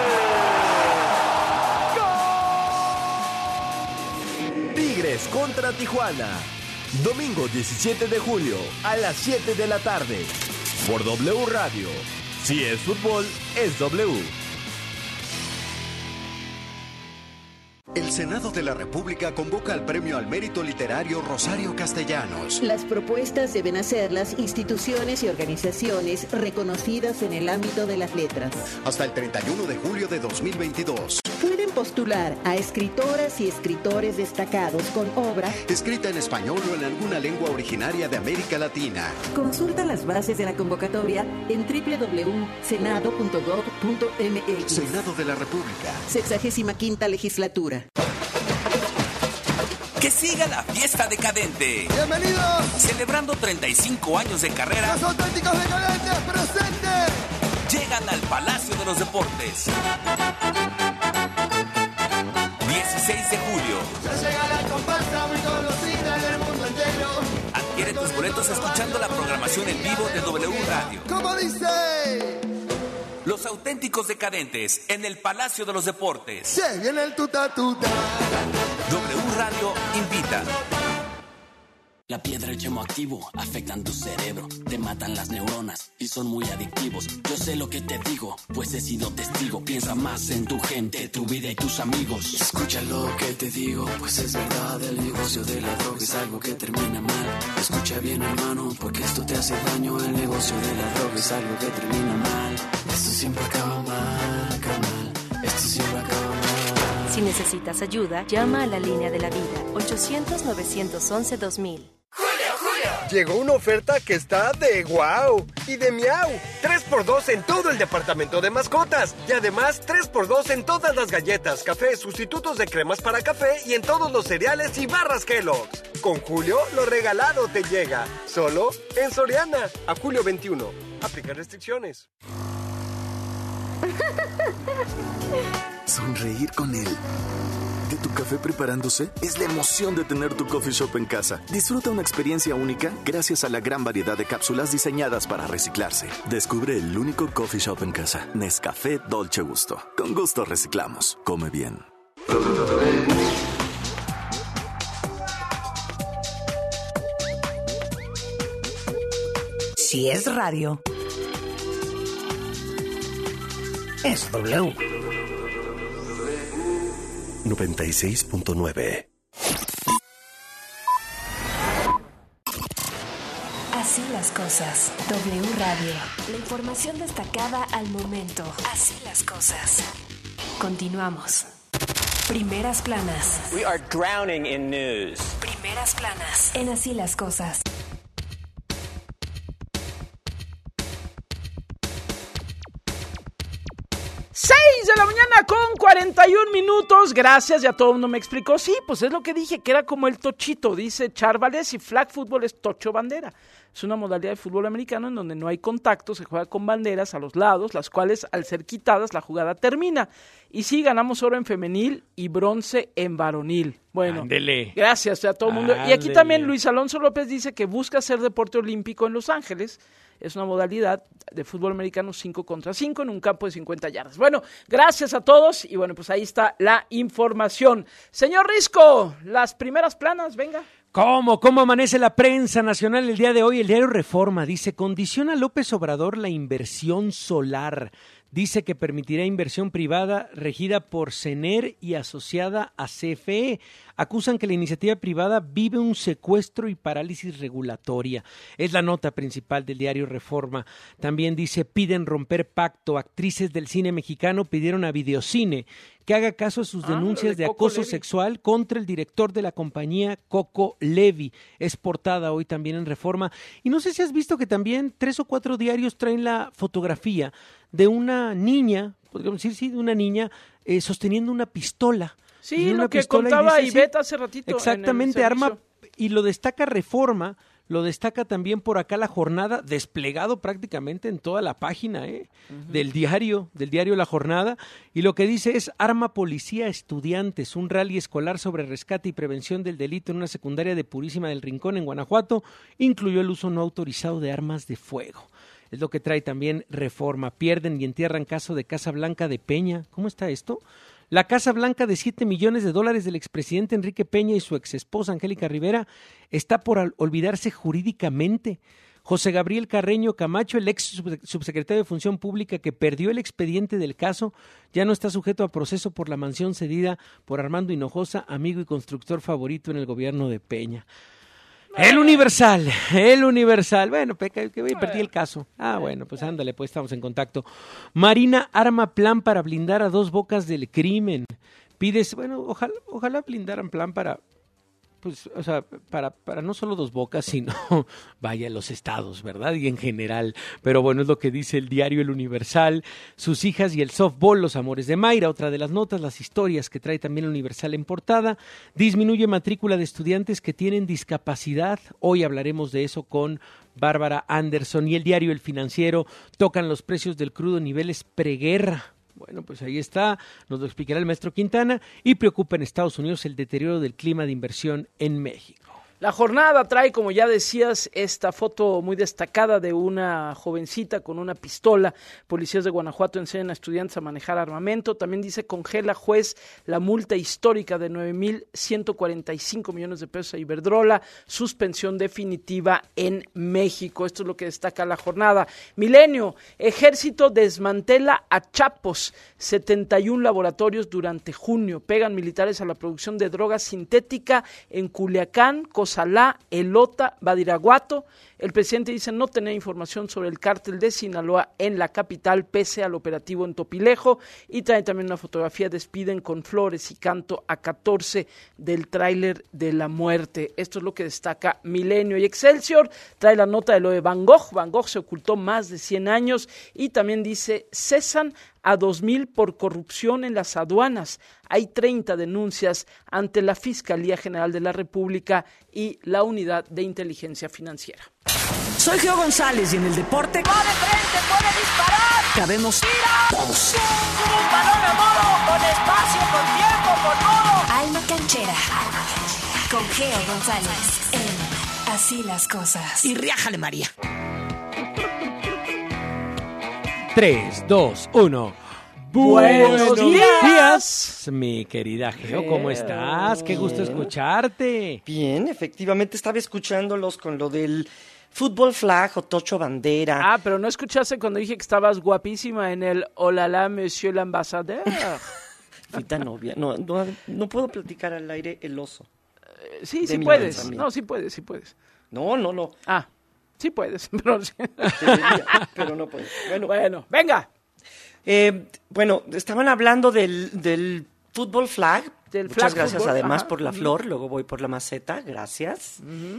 gol. Tigres contra Tijuana. Domingo 17 de julio a las 7 de la tarde. Por W Radio. Si es fútbol, es W. El Senado de la República convoca al Premio al Mérito Literario Rosario Castellanos. Las propuestas deben hacerlas instituciones y organizaciones reconocidas en el ámbito de las letras. Hasta el 31 de julio de 2022. Pueden postular a escritoras y escritores destacados con obra escrita en español o en alguna lengua originaria de América Latina. Consulta las bases de la convocatoria en www.senado.gov.mx. Senado de la República. 65ª legislatura. Que siga la fiesta decadente. ¡Bienvenidos! Celebrando 35 años de carrera. ¡Los auténticos decadentes presentes! Llegan al Palacio de los Deportes. 16 de julio. Ya llega la comparsa muy conocida en el mundo entero. Adquiere tus boletos escuchando la programación en vivo de W Radio. ¿Cómo dice? Los auténticos decadentes en el Palacio de los Deportes. Se viene el tuta tuta. W Radio invita. La piedra y el yemo activo afectan tu cerebro, te matan las neuronas y son muy adictivos. Yo sé lo que te digo, pues he sido testigo. Piensa más en tu gente, tu vida y tus amigos. Escucha lo que te digo, pues es verdad. El negocio de la droga es algo que termina mal. Escucha bien, hermano, porque esto te hace daño. El negocio de la droga es algo que termina mal. Esto siempre acaba mal, carnal. Esto siempre acaba mal. Si necesitas ayuda, llama a la línea de la vida, 800-911-2000. Llegó una oferta que está de guau y de miau. 3x2 en todo el departamento de mascotas. Y además 3x2 en todas las galletas, café, sustitutos de cremas para café y en todos los cereales y barras Kellogg's. Con Julio, lo regalado te llega. Solo en Soriana. A julio 21. Aplica restricciones. Sonreír con él. ¿De tu café preparándose? Es la emoción de tener tu coffee shop en casa. Disfruta una experiencia única gracias a la gran variedad de cápsulas diseñadas para reciclarse. Descubre el único coffee shop en casa. Nescafé Dolce Gusto. Con gusto reciclamos. Come bien. Si es radio, es W. 96.9. Así las cosas. W Radio. La información destacada al momento. Así las cosas. Continuamos. Primeras planas. We are drowning in news. Primeras planas. En Así las cosas. 6 de la mañana con 41 minutos. Gracias, ya todo el mundo me explicó. Sí, pues es lo que dije, que era como el tochito, dice Charvales, y flag football es tocho bandera. Es una modalidad de fútbol americano en donde no hay contacto, se juega con banderas a los lados, las cuales al ser quitadas la jugada termina. Y sí, ganamos oro en femenil y bronce en varonil. Bueno, Ándele. Gracias a todo el mundo. Y aquí también Luis Alonso López dice que busca hacer deporte olímpico en Los Ángeles. Es una modalidad de fútbol americano 5 contra 5 en un campo de 50 yardas. Bueno, gracias a todos y bueno, pues ahí está la información. Señor Risco, las primeras planas, venga. ¿Cómo amanece la prensa nacional el día de hoy? El diario Reforma dice, condiciona López Obrador la inversión solar. Dice que permitirá inversión privada regida por CENER y asociada a CFE. Acusan que la iniciativa privada vive un secuestro y parálisis regulatoria. Es la nota principal del diario Reforma. También dice, piden romper pacto. Actrices del cine mexicano pidieron a Videocine que haga caso a sus denuncias de Coco acoso Levi. sexual contra el director de la compañía, Coco Levi. Es portada hoy también en Reforma. Y no sé si has visto que también 3 o 4 diarios traen la fotografía de una niña, podríamos decir, sí, de una niña sosteniendo una pistola. Sí, Una lo que pistola y contaba dice, Ivette hace ratito. exactamente, en el arma, servicio. y lo destaca Reforma, lo destaca también por acá La Jornada, desplegado prácticamente en toda la página del diario La Jornada, y lo que dice es: arma policía estudiantes, un rally escolar sobre rescate y prevención del delito en una secundaria de Purísima del Rincón, en Guanajuato, incluyó el uso no autorizado de armas de fuego. Es lo que trae también Reforma. Pierden y entierran caso de Casa Blanca de Peña. ¿Cómo está esto? La Casa Blanca de $7 millones del expresidente Enrique Peña y su exesposa Angélica Rivera está por olvidarse jurídicamente. José Gabriel Carreño Camacho, el ex subsecretario de Función Pública que perdió el expediente del caso, ya no está sujeto a proceso por la mansión cedida por Armando Hinojosa, amigo y constructor favorito en el gobierno de Peña. El Universal. Bueno, perdí el caso. Bueno, pues ándale, pues estamos en contacto. Marina arma plan para blindar a 2 bocas del crimen. Pides, bueno, ojalá blindaran plan para, pues, o sea, para no solo 2 bocas, sino, vaya, los estados, ¿verdad? Y en general. Pero bueno, es lo que dice el diario El Universal. Sus hijas y el softball, los amores de Mayra. Otra de las notas, las historias que trae también El Universal en portada. Disminuye matrícula de estudiantes que tienen discapacidad. Hoy hablaremos de eso con Bárbara Anderson. Y el diario El Financiero, tocan los precios del crudo niveles preguerra. Bueno, pues ahí está, nos lo explicará el maestro Quintana. Y preocupa en Estados Unidos el deterioro del clima de inversión en México. La jornada trae, como ya decías, esta foto muy destacada de una jovencita con una pistola. Policías de Guanajuato enseñan a estudiantes a manejar armamento. También dice: congela juez la multa histórica de 9,145 millones de pesos a Iberdrola. Suspensión definitiva en México. Esto es lo que destaca la jornada. Milenio: Ejército desmantela a Chapos. 71 laboratorios durante junio. Pegan militares a la producción de droga sintética en Culiacán, Cozalá, Elota, Badiraguato. El presidente dice no tener información sobre el cártel de Sinaloa en la capital, pese al operativo en Topilejo. Y trae también una fotografía: despiden con flores y canto a 14 del tráiler de la muerte. Esto es lo que destaca Milenio. Y Excelsior trae la nota de lo de Van Gogh. Van Gogh se ocultó más de 100 años. Y también dice: cesan a 2,000 por corrupción en las aduanas. Hay 30 denuncias ante la Fiscalía General de la República y la Unidad de Inteligencia Financiera. Soy Geo González y en el deporte ¡va de frente, puede disparar! cabemos todos. Un balón a modo, con espacio, con tiempo, con todo. Alma Canchera, con Geo González, en Así las Cosas. Y riájale, María. 3, 2, 1. Buenos días, mi querida Geo, ¿cómo estás? Qué gusto escucharte. Bien, efectivamente estaba escuchándolos con lo del fútbol flag o tocho bandera. Pero no escuchaste cuando dije que estabas guapísima en el Olala, Monsieur l'Ambassadeur. Fita novia, no puedo platicar al aire el oso. Sí puedes, sí puedes. No. Sí puedes, pero pero no puedes. Bueno, venga. Estaban hablando del fútbol flag. Muchas gracias fútbol, además por la flor, luego voy por la maceta, gracias.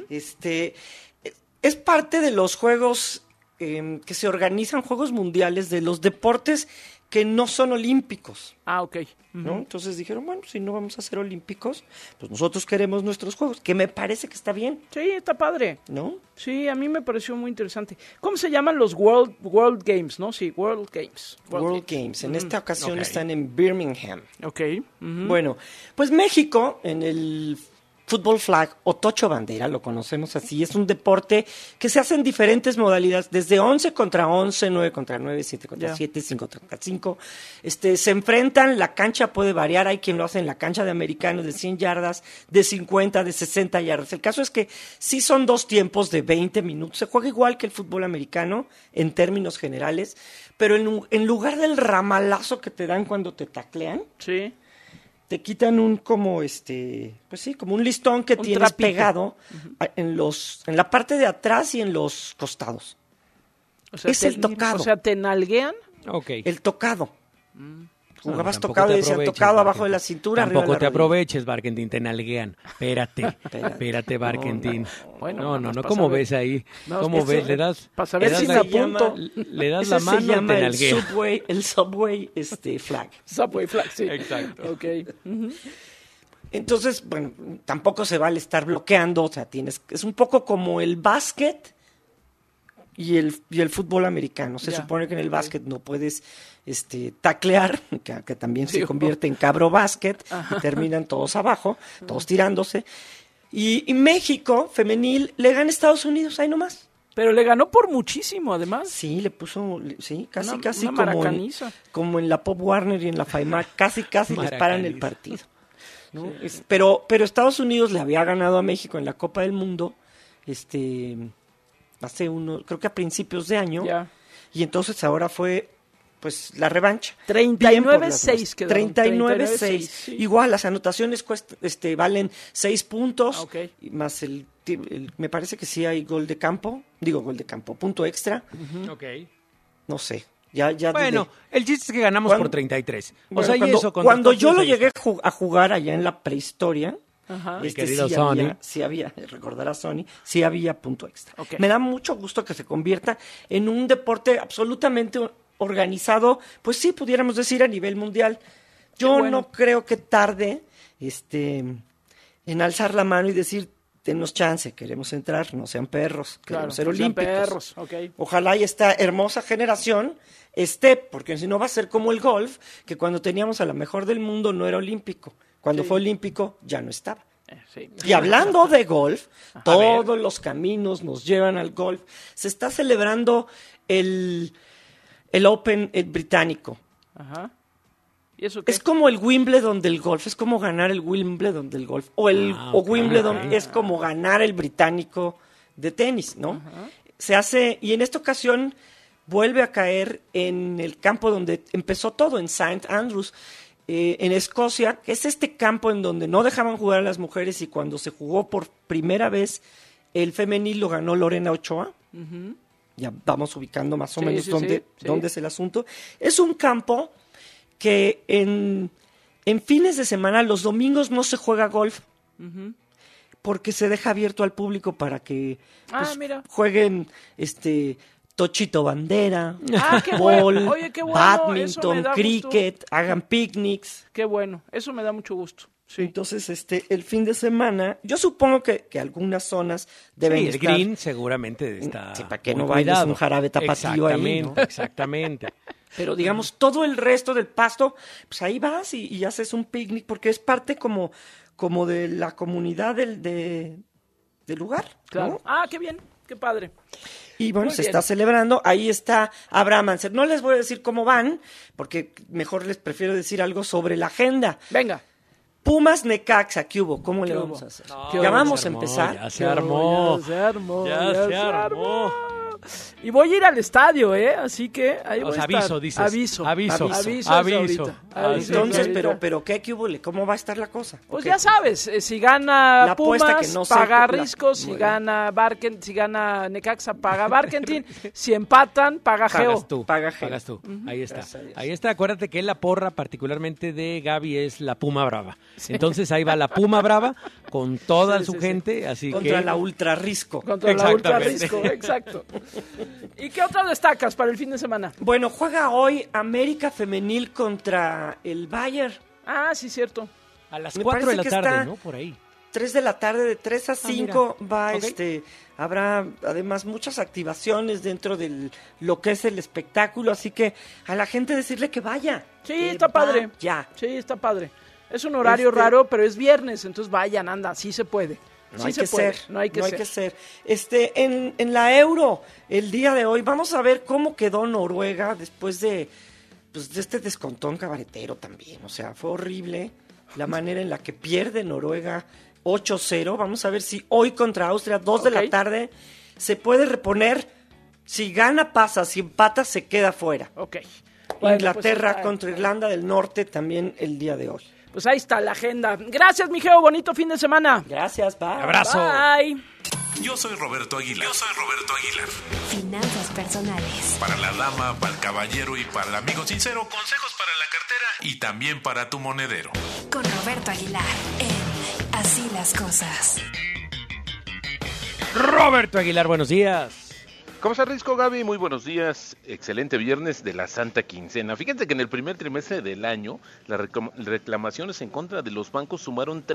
Es parte de los juegos que se organizan, juegos mundiales de los deportes que no son olímpicos. Ok. ¿No? Entonces dijeron, bueno, si no vamos a ser olímpicos, pues nosotros queremos nuestros juegos, que me parece que está bien. Sí, está padre. ¿No? Sí, a mí me pareció muy interesante. ¿Cómo se llaman los World Games, no? Sí, World Games. World Games. En esta ocasión están en Birmingham. Ok. Bueno, pues México, en el fútbol flag o tocho bandera, lo conocemos así, es un deporte que se hace en diferentes modalidades, desde 11 contra 11, 9 contra 9, 7 contra 7, 5 contra 5. Se enfrentan, la cancha puede variar, hay quien lo hace en la cancha de americanos de 100 yardas, de 50, de 60 yardas. El caso es que sí son 2 tiempos de 20 minutos, se juega igual que el fútbol americano en términos generales, pero en lugar del ramalazo que te dan cuando te taclean, sí, te quitan como un listón que tienes trapito pegado en la parte de atrás y en los costados. O sea, el tocado. O sea, ¿te nalguean? Okay. El tocado. Jugabas tampoco tocado te y decían aproveches, tocado abajo Barkentin. de la cintura. Tampoco arriba de te la rodilla. aproveches, Barkentin, te nalguean. Espérate, Barkentin. Bueno, no, para ¿cómo saber. ves ahí? No, ¿Cómo es que ves? Le das, para saber le das si la- me apunto. le das Ese la se mano, llama te el nalguea. Subway flag. Subway flag, sí. Exacto. Ok. Ujú. Entonces, bueno, tampoco se vale estar bloqueando, o sea, es un poco como el básquet y el fútbol americano. Se Ya, supone que en el ok. básquet no puedes taclear, que también se Digo. convierte en cabro básquet, Ajá. y terminan todos abajo, todos tirándose. Y México femenil le gana a Estados Unidos, ahí nomás. Pero le ganó por muchísimo, además. Sí, le puso, sí, casi Una como maracaniza. como en la Pop Warner y en la FIMAC, casi les paran el Maracaniza. partido. ¿No? Pero Estados Unidos le había ganado a México en la Copa del Mundo, creo que a principios de año, Ya. y entonces ahora fue pues la revancha. 39-6 quedaron. 39-6. sí. Igual las anotaciones valen 6 puntos, Ok. y más me parece que sí hay gol de campo, punto extra, Ok. no sé. Ya Bueno, dudé. el chiste es que ganamos Cuando- por 33. O Bueno, sea, y cuando, eso con cuando dos yo lo puntos, llegué a jugar allá en la prehistoria, Ajá. Mi querido Sony. recordar a Sony, sí había punto extra. Ok. Me da mucho gusto que se convierta en un deporte absolutamente organizado, pues sí, pudiéramos decir a nivel mundial. Yo Qué bueno. no creo que tarde en alzar la mano y decir, denos chance, queremos entrar, no sean perros, Claro, queremos ser no sean olímpicos. perros, ok. Ojalá y esta hermosa generación porque si no va a ser como el golf, que cuando teníamos a la mejor del mundo no era olímpico. Cuando Sí. fue olímpico ya no estaba. Sí. Y hablando de golf, todos los caminos nos llevan al golf. Se está celebrando el Open británico. Ajá. ¿Y eso qué? Es como el Wimbledon del golf, es como ganar el Wimbledon del golf. O Wimbledon es como ganar el británico de tenis, ¿no? Se hace, y en esta ocasión vuelve a caer en el campo donde empezó todo, en St. Andrews, en Escocia, que es este campo en donde no dejaban jugar a las mujeres, y cuando se jugó por primera vez el femenil lo ganó Lorena Ochoa. Ujú. Ya vamos ubicando más o Sí, menos sí, dónde sí. es el asunto. Es un campo que en fines de semana, los domingos no se juega golf, Ujú. porque se deja abierto al público para que pues, Mira. jueguen tochito bandera, Qué bol, bueno. Oye, qué bueno. Eso me badminton, da cricket, hagan picnics. Qué bueno. Eso me da mucho gusto. Sí. Entonces, el fin de semana, yo supongo que algunas zonas deben Sí, el estar. green seguramente está Sí, para que muy no bailes cuidado. un jarabe tapatío ahí, ¿no? Exactamente. Pero digamos, todo el resto del pasto, pues ahí vas y haces un picnic, porque es parte como de la comunidad del lugar, Claro. ¿no? Qué bien. Qué padre. Y bueno, Muy se bien. está celebrando. Ahí está Abraham Anser. No les voy a decir cómo van, porque mejor les prefiero decir algo sobre la agenda. Venga. Pumas Necaxa, ¿qué hubo? ¿Cómo le ¿Qué vamos hubo? a hacer? ¿Qué Ya hubo? vamos Se a armó, empezar. Ya se armó. Ya se armó. Ya se armó. Y voy a ir al estadio, Así que ahí voy O sea, a estar. aviso, dices. Aviso. Aviso. Aviso. Aviso. Entonces, ahorita. pero ¿qué hubo? ¿Cómo va a estar la cosa? Pues Ok. ya sabes, si gana La apuesta Pumas, que no se- paga la- Risco, si Muy gana si gana Necaxa, paga Barkentin, si empatan, paga Geo. Pagas tú. Paga Geo. Pagas tú. Ahí está. Gracias a Dios. Ahí está. Acuérdate que la porra, particularmente de Gaby, es la Puma Brava. Entonces ahí va la Puma Brava con toda Sí, su sí, gente. Así Contra que la Ultra Risco. Contra la Ultra Exactamente. Risco, exacto. ¿Y qué otra destacas para el fin de semana? Bueno, juega hoy América Femenil contra el Bayern. Sí, cierto. a las Me 4 de la parece que tarde, está- ¿no? Por ahí. 3 de la tarde, de 3 a 5 va Ok. habrá además muchas activaciones dentro de lo que es el espectáculo, así que a la gente decirle que vaya. Sí, Que está padre. Ya. Sí, está padre. Es un horario raro, pero es viernes, entonces vayan, anda, sí se puede. No Sí hay se que puede, ser, no hay que ser. En la Euro, el día de hoy, vamos a ver cómo quedó Noruega después de este descontón cabaretero también. O sea, fue horrible la manera en la que pierde Noruega 8-0. Vamos a ver si hoy contra Austria, 2 de la Ok. tarde, se puede reponer. Si gana, pasa. Si empata, se queda fuera. Ok. Bueno, Inglaterra pues, contra Irlanda del Norte también el día de hoy. Pues ahí está la agenda. Gracias, mi Geo, bonito fin de semana. Gracias, bye. Abrazo. Bye. Yo soy Roberto Aguilar. Finanzas personales. Para la dama, para el caballero y para el amigo sincero, consejos para la cartera y también para tu monedero. Con Roberto Aguilar en Así las Cosas. Roberto Aguilar, buenos días. ¿Cómo está, Risco, Gaby? Muy buenos días. Excelente viernes de la Santa Quincena. Fíjense que en el primer trimestre del año, las reclamaciones en contra de los bancos sumaron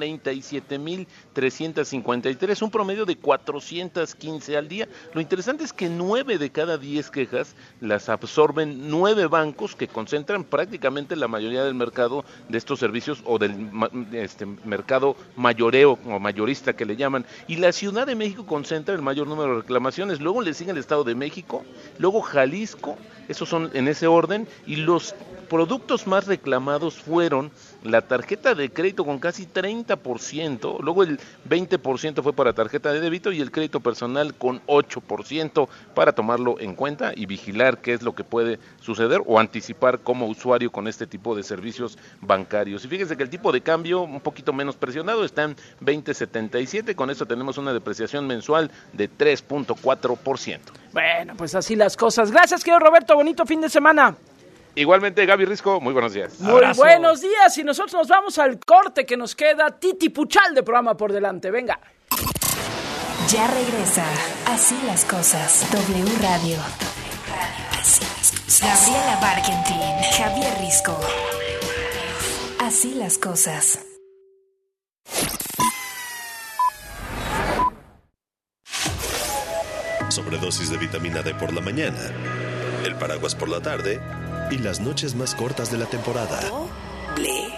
37,353, un promedio de 415 al día. Lo interesante es que 9 de cada 10 quejas las absorben 9 bancos que concentran prácticamente la mayoría del mercado de estos servicios o del mercado mayoreo o mayorista que le llaman. Y la Ciudad de México concentra el mayor número de reclamaciones. Luego le sigue el Estado de México, luego Jalisco, esos son en ese orden, y los productos más reclamados fueron la tarjeta de crédito con casi 30%, luego el 20% fue para tarjeta de débito y el crédito personal con 8%, para tomarlo en cuenta y vigilar qué es lo que puede suceder o anticipar como usuario con este tipo de servicios bancarios. Y fíjense que el tipo de cambio un poquito menos presionado está en 20.77, con esto tenemos una depreciación mensual de 3.4%. Bueno, pues así las cosas. Gracias, querido Roberto, bonito fin de semana. Igualmente, Gaby Risco, muy buenos días. Muy buenos días, y nosotros nos vamos al corte que nos queda titipuchal de programa por delante. Venga. Ya regresa Así las Cosas, W Radio. Así las Cosas. Gabriela Barkentin, Javier Risco. Así las Cosas. Sobredosis de vitamina D por la mañana, el paraguas por la tarde y las noches más cortas de la temporada. W.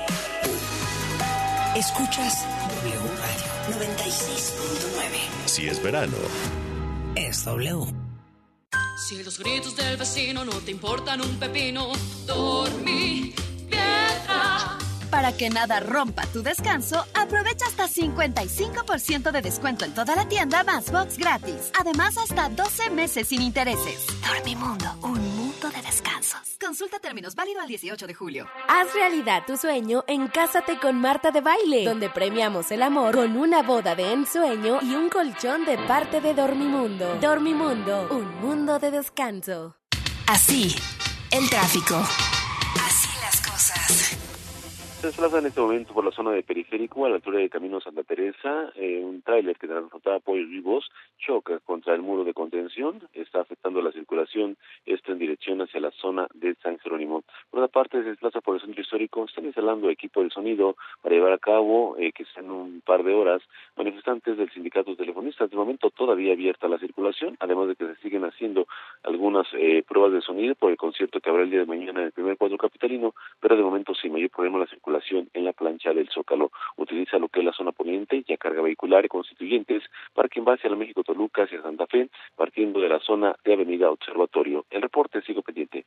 Escuchas W Radio 96.9. Si es verano, es W. Si los gritos del vecino no te importan un pepino, dormí piedra. Para que nada rompa tu descanso, aprovecha hasta 55% de descuento en toda la tienda más box gratis. Además, hasta 12 meses sin intereses. Dormimundo, un mundo de descansos. Consulta términos, válido al 18 de julio. Haz realidad tu sueño en Cásate con Marta de Baile, donde premiamos el amor con una boda de ensueño y un colchón de parte de Dormimundo. Dormimundo, un mundo de descanso. Así, el tráfico. Así las cosas. Se desplaza en este momento por la zona de Periférico, a la altura del Camino Santa Teresa. Un tráiler que transportaba pollos vivos choca contra el muro de contención, está afectando la circulación, esto en dirección hacia la zona de San Jerónimo. Por otra parte, se desplaza por el centro histórico, están instalando equipo de sonido para llevar a cabo, que sean un par de horas, manifestantes del sindicato de telefonistas. De momento todavía abierta la circulación, además de que se siguen haciendo algunas pruebas de sonido por el concierto que habrá el día de mañana en el primer cuadro capitalino, pero de momento sin mayor problema la circulación en la plancha del Zócalo. Utiliza lo que es la zona poniente, ya carga vehicular y constituyentes para que en base a la México-Toluca hacia Santa Fe, partiendo de la zona de Avenida Observatorio. El reporte sigo pendiente.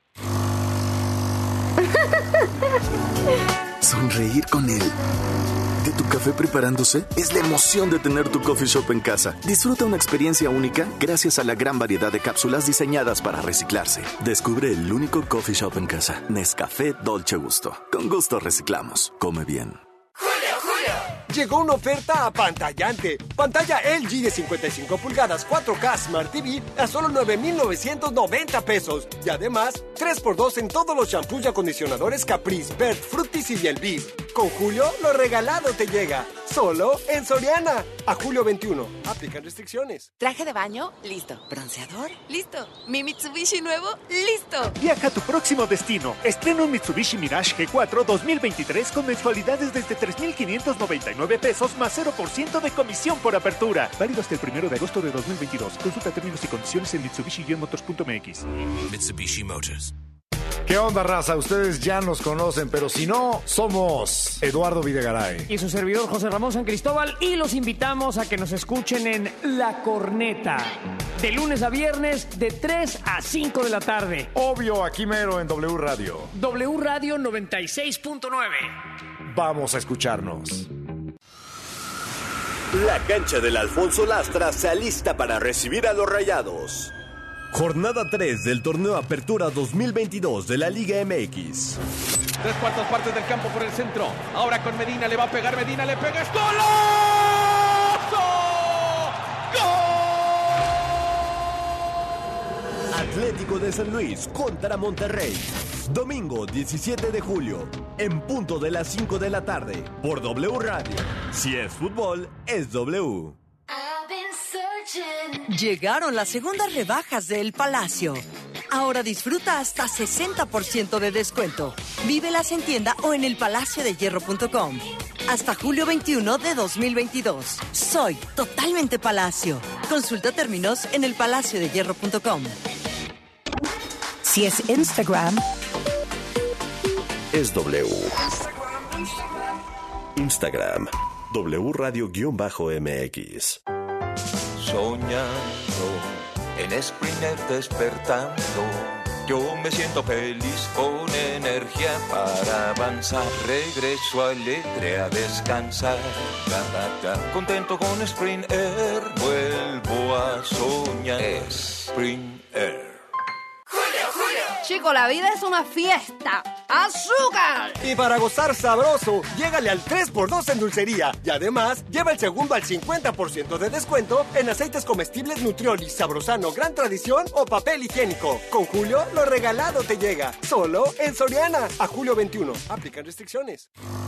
Sonreír con él. ¿De tu café preparándose? Es la emoción de tener tu coffee shop en casa. Disfruta una experiencia única gracias a la gran variedad de cápsulas diseñadas para reciclarse. Descubre el único coffee shop en casa. Nescafé Dolce Gusto. Con gusto reciclamos. Come bien. Llegó una oferta apantallante. Pantalla LG de 55 pulgadas 4K Smart TV a solo 9,990 pesos. Y además, 3x2 en todos los shampoos y acondicionadores Caprice, Bert, Fructis y Bielvis. Con Julio, lo regalado te llega. Solo en Soriana. A julio 21. Aplican restricciones. Traje de baño, listo. Bronceador, listo. Mi Mitsubishi nuevo, listo. Viaja a tu próximo destino. Estrena un Mitsubishi Mirage G4 2023 con mensualidades desde 3,599 pesos más 0% de comisión por apertura. Válido hasta el 1 de agosto de 2022. Consulta términos y condiciones en Mitsubishi-motors.mx. Mitsubishi Motors. ¿Qué onda, raza? Ustedes ya nos conocen, pero si no, somos Eduardo Videgaray y su servidor José Ramón San Cristóbal, y los invitamos a que nos escuchen en La Corneta, de lunes a viernes, de 3 a 5 de la tarde. Obvio, aquí mero en W Radio. W Radio 96.9. Vamos a escucharnos. La cancha del Alfonso Lastra se alista para recibir a los Rayados. Jornada 3 del torneo Apertura 2022 de la Liga MX. 3/4 partes del campo por el centro. Ahora con Medina, le va a pegar Medina, le pega. ¡Es golazo! ¡Gol! Atlético de San Luis contra Monterrey. Domingo 17 de julio, en punto de las 5 de la tarde, por W Radio. Si es fútbol, es W. Llegaron las segundas rebajas de El Palacio. Ahora disfruta hasta 60% de descuento. Vívelas en tienda o en elpalaciodehierro.com. Hasta julio 21 de 2022. Soy totalmente Palacio. Consulta términos en elpalaciodehierro.com. Si es Instagram, es W. Instagram, W Radio-MX. Soñando en Sprinter despertando, yo me siento feliz con energía para avanzar. Regreso alegre a descansar, contento con Sprinter, vuelvo a soñar. Sprinter. Chico, la vida es una fiesta. ¡Azúcar! Y para gozar sabroso, llégale al 3x2 en dulcería. Y además, lleva el segundo al 50% de descuento en aceites comestibles Nutrioli, Sabrosano, Gran Tradición o papel higiénico. Con Julio, lo regalado te llega. Solo en Soriana. A julio 21. Aplican restricciones.